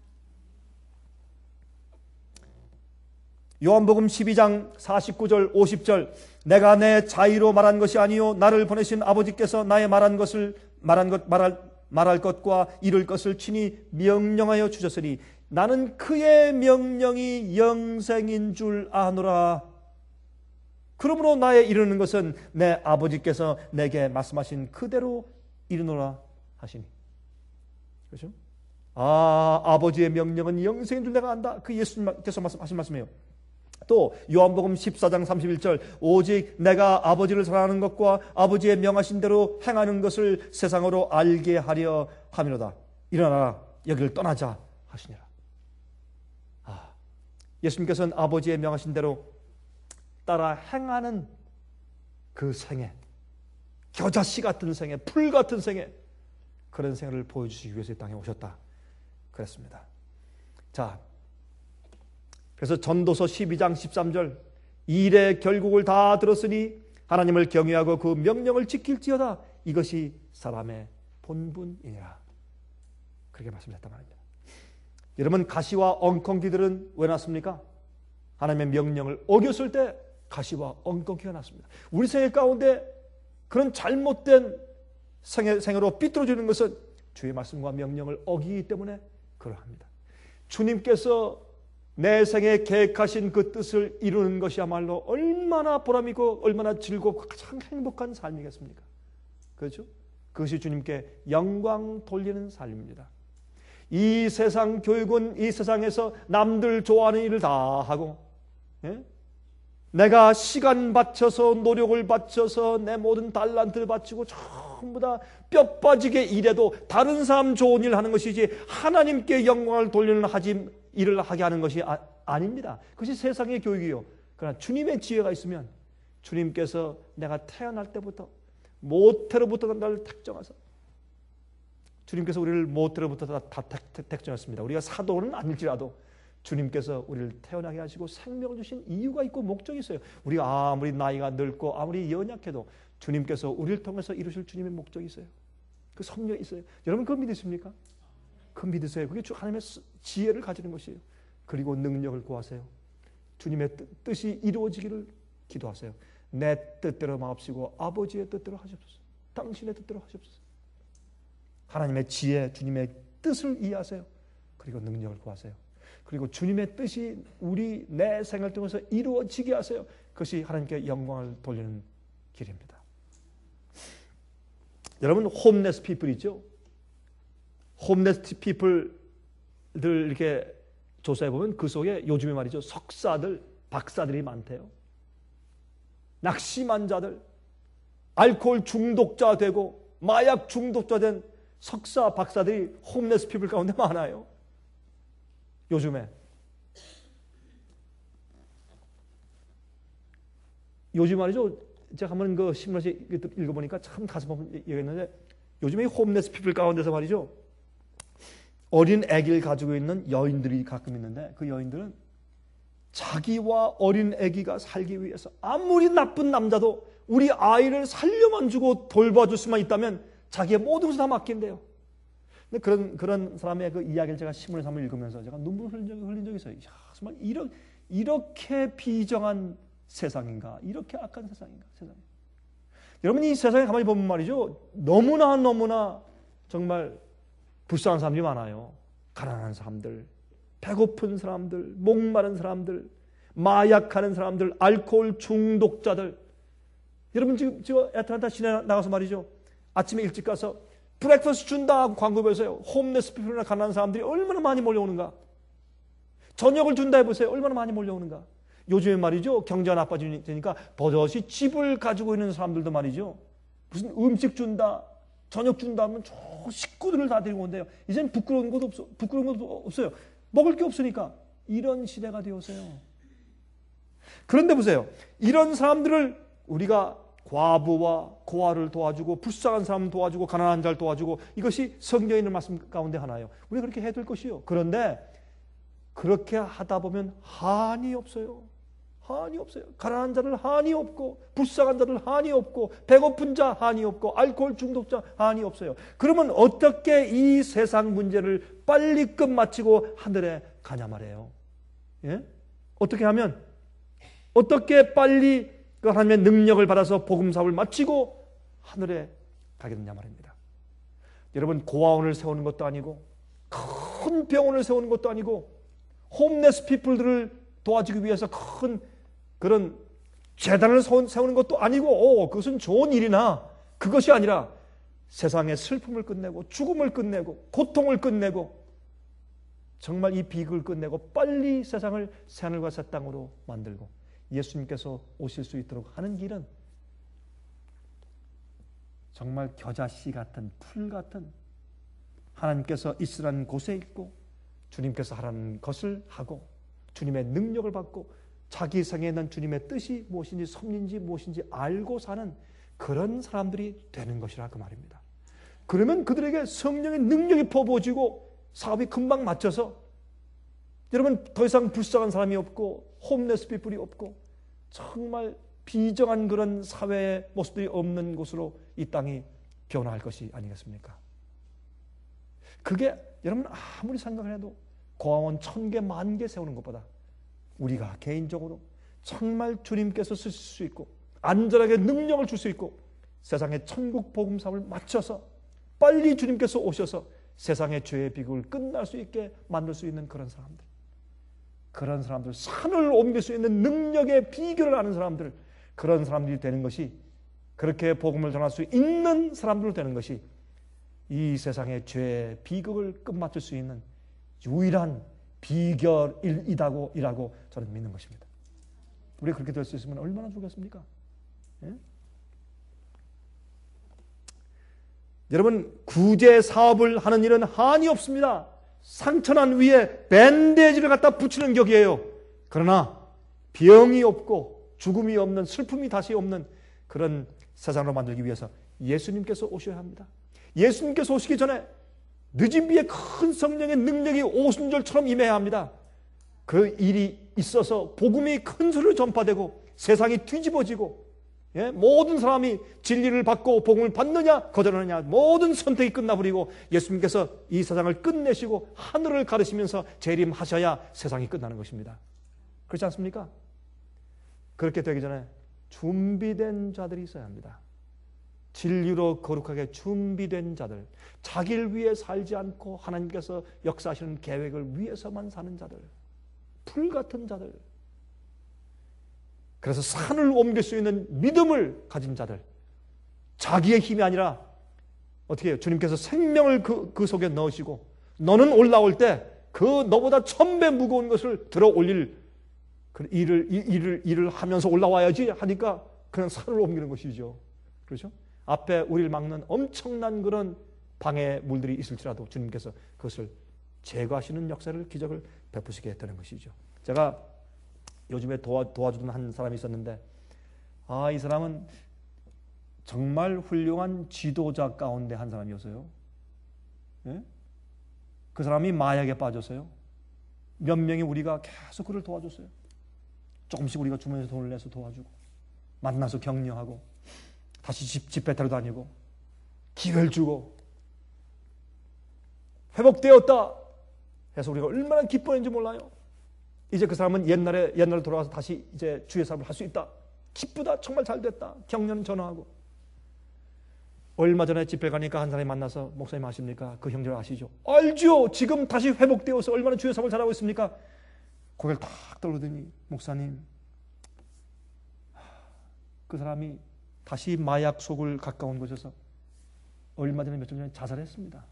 요한복음 12장 49절 50절 내가 내 자의로 말한 것이 아니요 나를 보내신 아버지께서 나의 말할 것과 이룰 것을 친히 명령하여 주셨으니 나는 그의 명령이 영생인 줄 아노라. 그러므로 나의 이루는 것은 내 아버지께서 내게 말씀하신 그대로 이루노라 하시니. 그렇죠? 아버지의 명령은 영생인 줄 내가 안다. 그 예수님께서 하신 말씀이에요. 또 요한복음 14장 31절 오직 내가 아버지를 사랑하는 것과 아버지의 명하신 대로 행하는 것을 세상으로 알게 하려 함이로다. 일어나라 여기를 떠나자 하시니라. 예수님께서는 아버지의 명하신 대로 따라 행하는 그 생애, 겨자씨 같은 생애, 풀 같은 생애, 그런 생애를 보여주시기 위해서 이 땅에 오셨다 그랬습니다. 자, 그래서 전도서 12장 13절 이 일의 결국을 다 들었으니 하나님을 경외하고 그 명령을 지킬지어다. 이것이 사람의 본분이니라. 그렇게 말씀하셨단 말입니다. 여러분 가시와 엉겅퀴들은 왜 났습니까? 하나님의 명령을 어겼을 때 가시와 엉겅퀴가 났습니다. 우리 생애 가운데 그런 잘못된 생애로 삐뚤어지는 것은 주의 말씀과 명령을 어기기 때문에 그러합니다. 주님께서 내 생에 계획하신 그 뜻을 이루는 것이야말로 얼마나 보람이고 얼마나 즐겁고 가장 행복한 삶이겠습니까? 그렇죠? 그것이 주님께 영광 돌리는 삶입니다. 이 세상 교육은 이 세상에서 남들 좋아하는 일을 다 하고 내가 시간 바쳐서 노력을 바쳐서 내 모든 달란트를 바치고 전부 다 뼈 빠지게 일해도 다른 사람 좋은 일을 하는 것이지 하나님께 영광을 돌리는 일을 하게 하는 것이 아닙니다. 그것이 세상의 교육이요. 그러나 주님의 지혜가 있으면 주님께서 내가 태어날 때부터 모태로부터 나를 택정하사 주님께서 우리를 모태로부터 다 택정했습니다. 우리가 사도는 아닐지라도 주님께서 우리를 태어나게 하시고 생명을 주신 이유가 있고 목적이 있어요. 우리가 아무리 나이가 늙고 아무리 연약해도 주님께서 우리를 통해서 이루실 주님의 목적이 있어요. 그 섭리가 있어요. 여러분 그거 믿으십니까? 그거 믿으세요. 그게 하나님의 지혜를 가지는 것이에요. 그리고 능력을 구하세요. 주님의 뜻이 이루어지기를 기도하세요. 내 뜻대로 마옵시고 아버지의 뜻대로 하시옵소서. 당신의 뜻대로 하시옵소서. 하나님의 지혜, 주님의 뜻을 이해하세요. 그리고 능력을 구하세요. 그리고 주님의 뜻이 내 생활 통해서 이루어지게 하세요. 그것이 하나님께 영광을 돌리는 길입니다. 여러분, 홈레스 피플 있죠? 홈레스 피플들 이렇게 조사해 보면 그 속에 요즘에 말이죠, 석사들, 박사들이 많대요. 낙심환자들, 알코올 중독자 되고 마약 중독자 된 석사, 박사들이 홈레스 피플 가운데 많아요. 요즘에 요즘 말이죠, 제가 한번 그 신문에서 읽어보니까 참 가슴 아픈 얘기했는데, 요즘에 홈레스 피플 가운데서 말이죠, 어린 아기를 가지고 있는 여인들이 가끔 있는데, 그 여인들은 자기와 어린 아기가 살기 위해서 아무리 나쁜 남자도 우리 아이를 살려만 주고 돌봐줄 수만 있다면 자기의 모든 것을 다 맡긴대요. 근데 그런 사람의 그 이야기를 제가 신문에서 한번 읽으면서 제가 눈물을 흘린 적이 있어요. 야, 정말 이렇게 비정한 세상인가? 이렇게 악한 세상인가? 세상이. 여러분, 이 세상에 가만히 보면 말이죠, 너무나 정말 불쌍한 사람들이 많아요. 가난한 사람들, 배고픈 사람들, 목마른 사람들, 마약하는 사람들, 알코올 중독자들. 여러분, 지금 애틀란타 시내 나가서 말이죠, 아침에 일찍 가서 브렉퍼스트 준다 광고 보세요. 홈레스 피플이나 가난한 사람들이 얼마나 많이 몰려오는가. 저녁을 준다 해보세요. 얼마나 많이 몰려오는가. 요즘에 말이죠, 경제가 나빠지니까 버젓이 집을 가지고 있는 사람들도 말이죠, 무슨 음식 준다, 저녁 준다 하면 저 식구들을 다 데리고 온대요. 이제는 부끄러운 것도 없어요. 먹을 게 없으니까. 이런 시대가 되었어요. 그런데 보세요, 이런 사람들을 우리가 과부와 고아를 도와주고 불쌍한 사람 도와주고 가난한 자를 도와주고, 이것이 성경에 있는 말씀 가운데 하나예요. 우리가 그렇게 해야 될 것이요. 그런데 그렇게 하다 보면 한이 없어요. 한이 없어요. 가난한 자를 한이 없고, 불쌍한 자를 한이 없고, 배고픈 자 한이 없고, 알코올 중독자 한이 없어요. 그러면 어떻게 이 세상 문제를 빨리 끝마치고 하늘에 가냐 말이에요. 예? 어떻게 하면, 어떻게 빨리 그 하나님의 능력을 받아서 복음 사업을 마치고 하늘에 가게 되냐 말입니다. 여러분, 고아원을 세우는 것도 아니고, 큰 병원을 세우는 것도 아니고, 홈레스 피플들을 도와주기 위해서 큰 그런 재단을 세우는 것도 아니고, 그것은 좋은 일이나 그것이 아니라 세상의 슬픔을 끝내고 죽음을 끝내고 고통을 끝내고 정말 이 비극을 끝내고 빨리 세상을 새하늘과 새 땅으로 만들고 예수님께서 오실 수 있도록 하는 길은 정말 겨자씨 같은 풀 같은 하나님께서 있으라는 곳에 있고 주님께서 하라는 것을 하고 주님의 능력을 받고 자기 생에 있는 주님의 뜻이 무엇인지 섭리인지 무엇인지 알고 사는 그런 사람들이 되는 것이라 그 말입니다. 그러면 그들에게 성령의 능력이 퍼부어지고 사업이 금방 맞춰서 여러분 더 이상 불쌍한 사람이 없고 홈레스 피플이 없고 정말 비정한 그런 사회의 모습들이 없는 곳으로 이 땅이 변화할 것이 아니겠습니까? 그게 여러분 아무리 생각을 해도 고아원 1000개, 10,000개 세우는 것보다 우리가 개인적으로 정말 주님께서 쓰실 수 있고 안전하게 능력을 줄 수 있고 세상의 천국 복음 사업을 마쳐서 빨리 주님께서 오셔서 세상의 죄의 비극을 끝날 수 있게 만들 수 있는 그런 사람들 산을 옮길 수 있는 능력의 비결을 아는 사람들, 그런 사람들이 되는 것이, 그렇게 복음을 전할 수 있는 사람들 되는 것이 이 세상의 죄의 비극을 끝마칠 수 있는 유일한 비결이라고 저는 믿는 것입니다. 우리가 그렇게 될 수 있으면 얼마나 좋겠습니까? 예? 여러분, 구제 사업을 하는 일은 한이 없습니다. 상처난 위에 밴데지를 갖다 붙이는 격이에요. 그러나 병이 없고 죽음이 없는, 슬픔이 다시 없는 그런 세상으로 만들기 위해서 예수님께서 오셔야 합니다. 예수님께서 오시기 전에 늦은 비에 큰 성령의 능력이 오순절처럼 임해야 합니다. 그 일이 있어서 복음이 큰 소리로 전파되고 세상이 뒤집어지고, 모든 사람이 진리를 받고 복음을 받느냐 거절하느냐 모든 선택이 끝나버리고 예수님께서 이 세상을 끝내시고 하늘을 가르시면서 재림하셔야 세상이 끝나는 것입니다. 그렇지 않습니까? 그렇게 되기 전에 준비된 자들이 있어야 합니다. 진리로 거룩하게 준비된 자들, 자기를 위해 살지 않고 하나님께서 역사하시는 계획을 위해서만 사는 자들, 풀같은 자들, 그래서 산을 옮길 수 있는 믿음을 가진 자들, 자기의 힘이 아니라 어떻게 해요? 주님께서 생명을 그 속에 넣으시고 너는 올라올 때 그 너보다 1000배 무거운 것을 들어 올릴 그 일을 하면서 올라와야지 하니까 그냥 산을 옮기는 것이죠. 그렇죠? 앞에 우리를 막는 엄청난 그런 방해 물들이 있을지라도 주님께서 그것을 제거하시는 역사를, 기적을 베푸시게 되는 것이죠. 제가 요즘에 도와주던 한 사람이 있었는데, 이 사람은 정말 훌륭한 지도자 가운데 한 사람이었어요. 예? 그 사람이 마약에 빠졌어요. 몇 명이 우리가 계속 그를 도와줬어요. 조금씩 우리가 주머니에서 돈을 내서 도와주고, 만나서 격려하고, 다시 집회 데려다니고, 기회를 주고, 회복되었다 해서 우리가 얼마나 기뻐했는지 몰라요. 이제 그 사람은 옛날로 돌아가서 다시 이제 주의 삶을 할 수 있다. 기쁘다. 정말 잘 됐다. 격려는 전화하고. 얼마 전에 집회 가니까 한 사람이 만나서, 목사님 아십니까? 그 형제를 아시죠? 알죠. 지금 다시 회복되어서 얼마나 주의 삶을 잘하고 있습니까? 고개를 탁 떨더니, 목사님, 그 사람이 다시 마약 속을 가까운 곳에서 얼마 전에, 몇 년 전에 자살했습니다.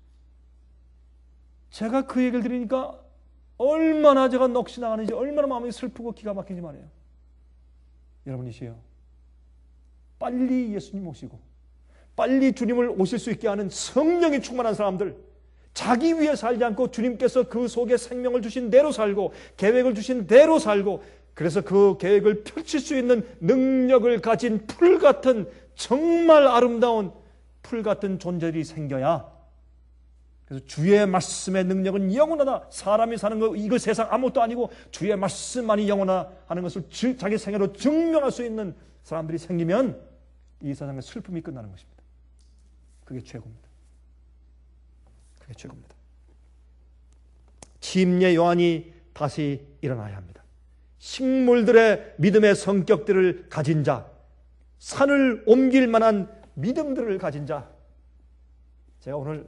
제가 그 얘기를 들으니까 얼마나 제가 넋이 나가는지, 얼마나 마음이 슬프고 기가 막히지 말이에요. 여러분이시여, 빨리 예수님 오시고 빨리 주님을 오실 수 있게 하는 성령이 충만한 사람들, 자기 위해 살지 않고 주님께서 그 속에 생명을 주신 대로 살고 계획을 주신 대로 살고, 그래서 그 계획을 펼칠 수 있는 능력을 가진 풀 같은, 정말 아름다운 풀 같은 존재들이 생겨야, 그래서 주의 말씀의 능력은 영원하다. 사람이 사는 거 이거 세상 아무것도 아니고 주의 말씀만이 영원하다 하는 것을 자기 생애로 증명할 수 있는 사람들이 생기면 이 세상의 슬픔이 끝나는 것입니다. 그게 최고입니다. 그게 최고입니다. 침례 요한이 다시 일어나야 합니다. 식물들의 믿음의 성격들을 가진 자, 산을 옮길 만한 믿음들을 가진 자. 제가 오늘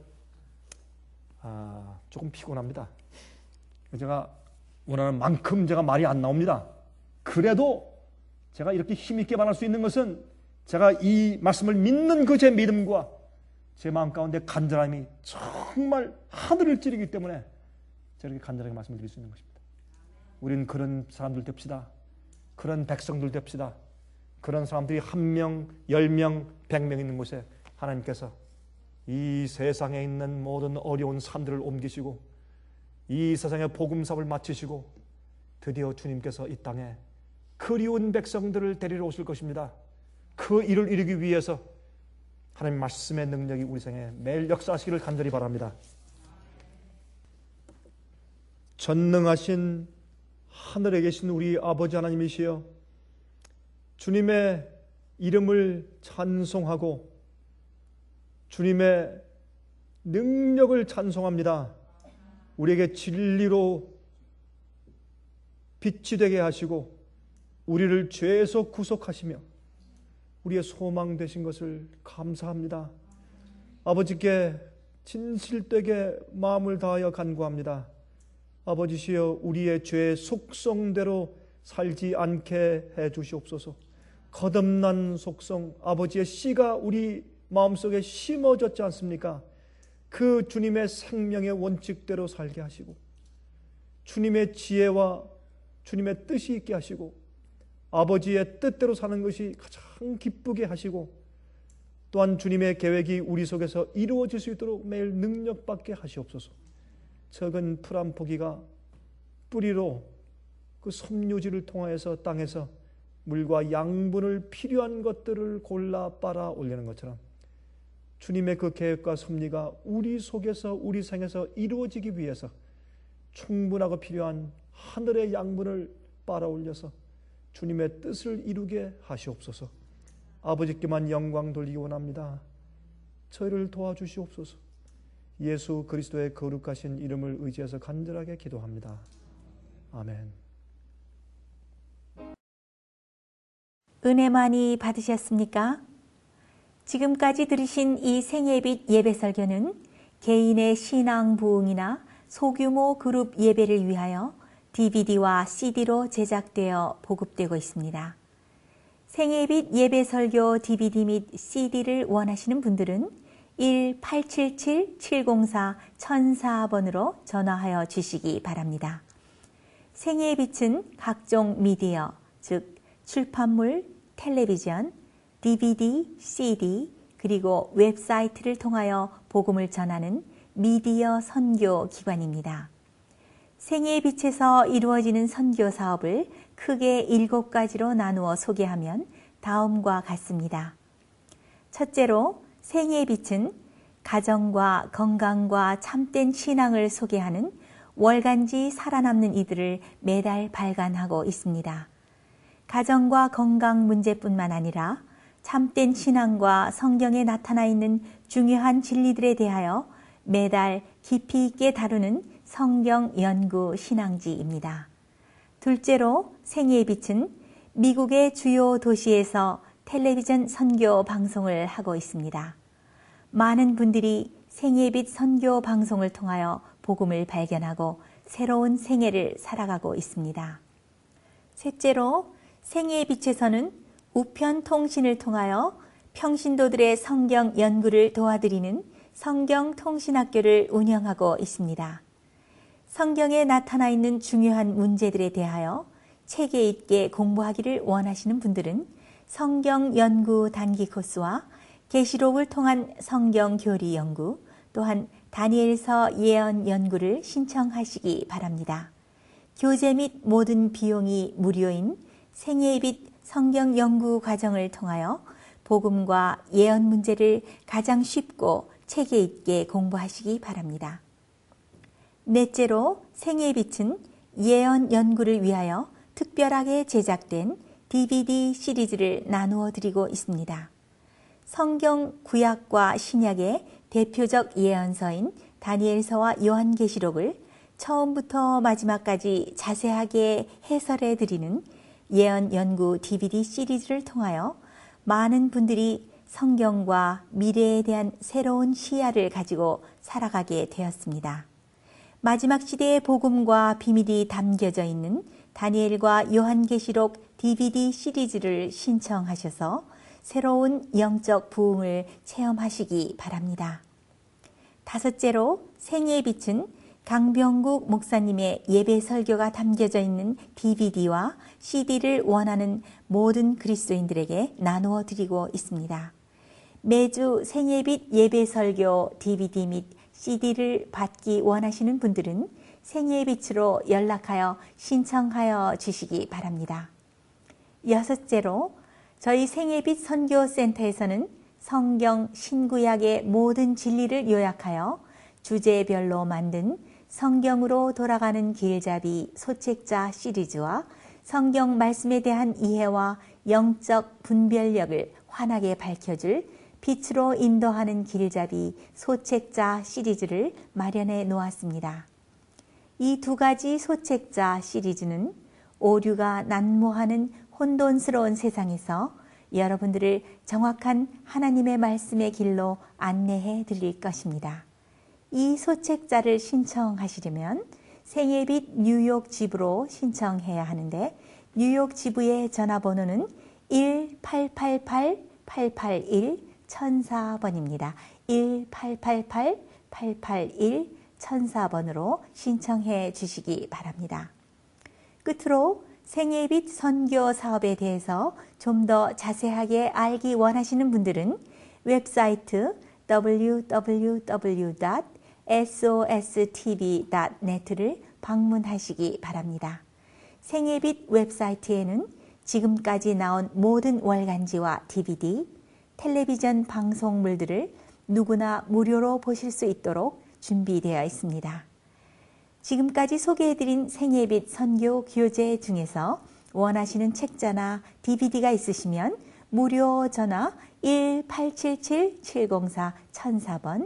조금 피곤합니다. 제가 원하는 만큼 제가 말이 안 나옵니다. 그래도 제가 이렇게 힘있게 말할 수 있는 것은 제가 이 말씀을 믿는 그 제 믿음과 제 마음 가운데 간절함이 정말 하늘을 찌르기 때문에 저렇게 간절하게 말씀을 드릴 수 있는 것입니다. 우리는 그런 사람들 됩시다. 그런 백성들 됩시다. 그런 사람들이 1명, 10명, 100명 있는 곳에 하나님께서 이 세상에 있는 모든 어려운 산들을 옮기시고 이 세상의 복음사업을 마치시고 드디어 주님께서 이 땅에 그리운 백성들을 데리러 오실 것입니다. 그 일을 이루기 위해서 하나님 말씀의 능력이 우리 생에 매일 역사하시기를 간절히 바랍니다. 전능하신 하늘에 계신 우리 아버지 하나님이시여, 주님의 이름을 찬송하고 주님의 능력을 찬송합니다. 우리에게 진리로 빛이 되게 하시고 우리를 죄에서 구속하시며 우리의 소망 되신 것을 감사합니다. 아버지께 진실되게 마음을 다하여 간구합니다. 아버지시여, 우리의 죄의 속성대로 살지 않게 해 주시옵소서. 거듭난 속성, 아버지의 씨가 우리 마음속에 심어졌지 않습니까? 그 주님의 생명의 원칙대로 살게 하시고 주님의 지혜와 주님의 뜻이 있게 하시고 아버지의 뜻대로 사는 것이 가장 기쁘게 하시고 또한 주님의 계획이 우리 속에서 이루어질 수 있도록 매일 능력받게 하시옵소서. 적은 풀 한 포기가 뿌리로 그 섬유질을 통하여서 땅에서 물과 양분을 필요한 것들을 골라 빨아 올리는 것처럼 주님의 그 계획과 섭리가 우리 속에서 우리 생에서 이루어지기 위해서 충분하고 필요한 하늘의 양분을 빨아 올려서 주님의 뜻을 이루게 하시옵소서. 아버지께만 영광 돌리기 원합니다. 저희를 도와주시옵소서. 예수 그리스도의 거룩하신 이름을 의지해서 간절하게 기도합니다. 아멘. 은혜 많이 받으셨습니까? 지금까지 들으신 이 생예빛 예배 설교는 개인의 신앙 부흥이나 소규모 그룹 예배를 위하여 DVD와 CD로 제작되어 보급되고 있습니다. 생예빛 예배 설교 DVD 및 CD를 원하시는 분들은 1-877-704-1004번으로 전화하여 주시기 바랍니다. 생애의 빛은 각종 미디어, 즉 출판물, 텔레비전, DVD, CD, 그리고 웹사이트를 통하여 복음을 전하는 미디어 선교 기관입니다. 생애의 빛에서 이루어지는 선교 사업을 크게 7가지로 나누어 소개하면 다음과 같습니다. 첫째로 생애의 빛은 가정과 건강과 참된 신앙을 소개하는 월간지 살아남는 이들을 매달 발간하고 있습니다. 가정과 건강 문제뿐만 아니라 참된 신앙과 성경에 나타나 있는 중요한 진리들에 대하여 매달 깊이 있게 다루는 성경 연구 신앙지입니다. 둘째로 생애의 빛은 미국의 주요 도시에서 텔레비전 선교 방송을 하고 있습니다. 많은 분들이 생애의 빛 선교 방송을 통하여 복음을 발견하고 새로운 생애를 살아가고 있습니다. 셋째로 생애의 빛에서는 우편 통신을 통하여 평신도들의 성경 연구를 도와드리는 성경통신학교를 운영하고 있습니다. 성경에 나타나 있는 중요한 문제들에 대하여 체계 있게 공부하기를 원하시는 분들은 성경 연구 단기 코스와 계시록을 통한 성경 교리 연구, 또한 다니엘서 예언 연구를 신청하시기 바랍니다. 교재 및 모든 비용이 무료인 생애의 빛 성경 연구 과정을 통하여 복음과 예언 문제를 가장 쉽고 체계 있게 공부하시기 바랍니다. 넷째로 생애의 빛은 예언 연구를 위하여 특별하게 제작된 DVD 시리즈를 나누어 드리고 있습니다. 성경 구약과 신약의 대표적 예언서인 다니엘서와 요한계시록을 처음부터 마지막까지 자세하게 해설해 드리는 예언 연구 DVD 시리즈를 통하여 많은 분들이 성경과 미래에 대한 새로운 시야를 가지고 살아가게 되었습니다. 마지막 시대의 복음과 비밀이 담겨져 있는 다니엘과 요한계시록 DVD 시리즈를 신청하셔서 새로운 영적 부흥을 체험하시기 바랍니다. 다섯째로 생애의 빛은 강병국 목사님의 예배 설교가 담겨져 있는 DVD와 CD를 원하는 모든 그리스도인들에게 나누어 드리고 있습니다. 매주 생애의 빛 예배 설교 DVD 및 CD를 받기 원하시는 분들은 생애의 빛으로 연락하여 신청하여 주시기 바랍니다. 여섯째로 저희 생애의 빛 선교센터에서는 성경 신구약의 모든 진리를 요약하여 주제별로 만든 성경으로 돌아가는 길잡이 소책자 시리즈와 성경 말씀에 대한 이해와 영적 분별력을 환하게 밝혀줄 빛으로 인도하는 길잡이 소책자 시리즈를 마련해 놓았습니다. 이 2가지 소책자 시리즈는 오류가 난무하는 혼돈스러운 세상에서 여러분들을 정확한 하나님의 말씀의 길로 안내해 드릴 것입니다. 이 소책자를 신청하시려면 생애의 빛 뉴욕 지부로 신청해야 하는데 뉴욕 지부의 전화번호는 1-888-881-1004번입니다. 1-888-881-1004번으로 신청해 주시기 바랍니다. 끝으로 생애의 빛 선교 사업에 대해서 좀 더 자세하게 알기 원하시는 분들은 웹사이트 www.sostv.net를 방문하시기 바랍니다. 생애의 빛 웹사이트에는 지금까지 나온 모든 월간지와 DVD, 텔레비전 방송물들을 누구나 무료로 보실 수 있도록 준비되어 있습니다. 지금까지 소개해드린 생애의 빛 선교 교재 중에서 원하시는 책자나 DVD가 있으시면 무료 전화 1-877-704-1004번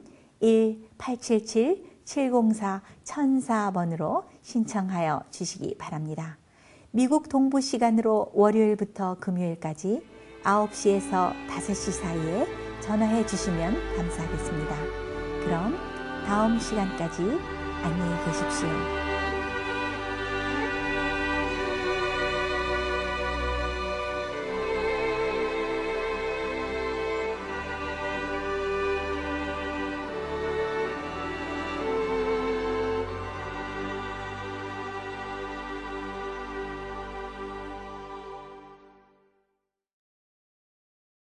1-877-704-1004번으로 신청하여 주시기 바랍니다. 미국 동부 시간으로 월요일부터 금요일까지 9시에서 5시 사이에 전화해 주시면 감사하겠습니다. 그럼 다음 시간까지 안녕히 계십시오.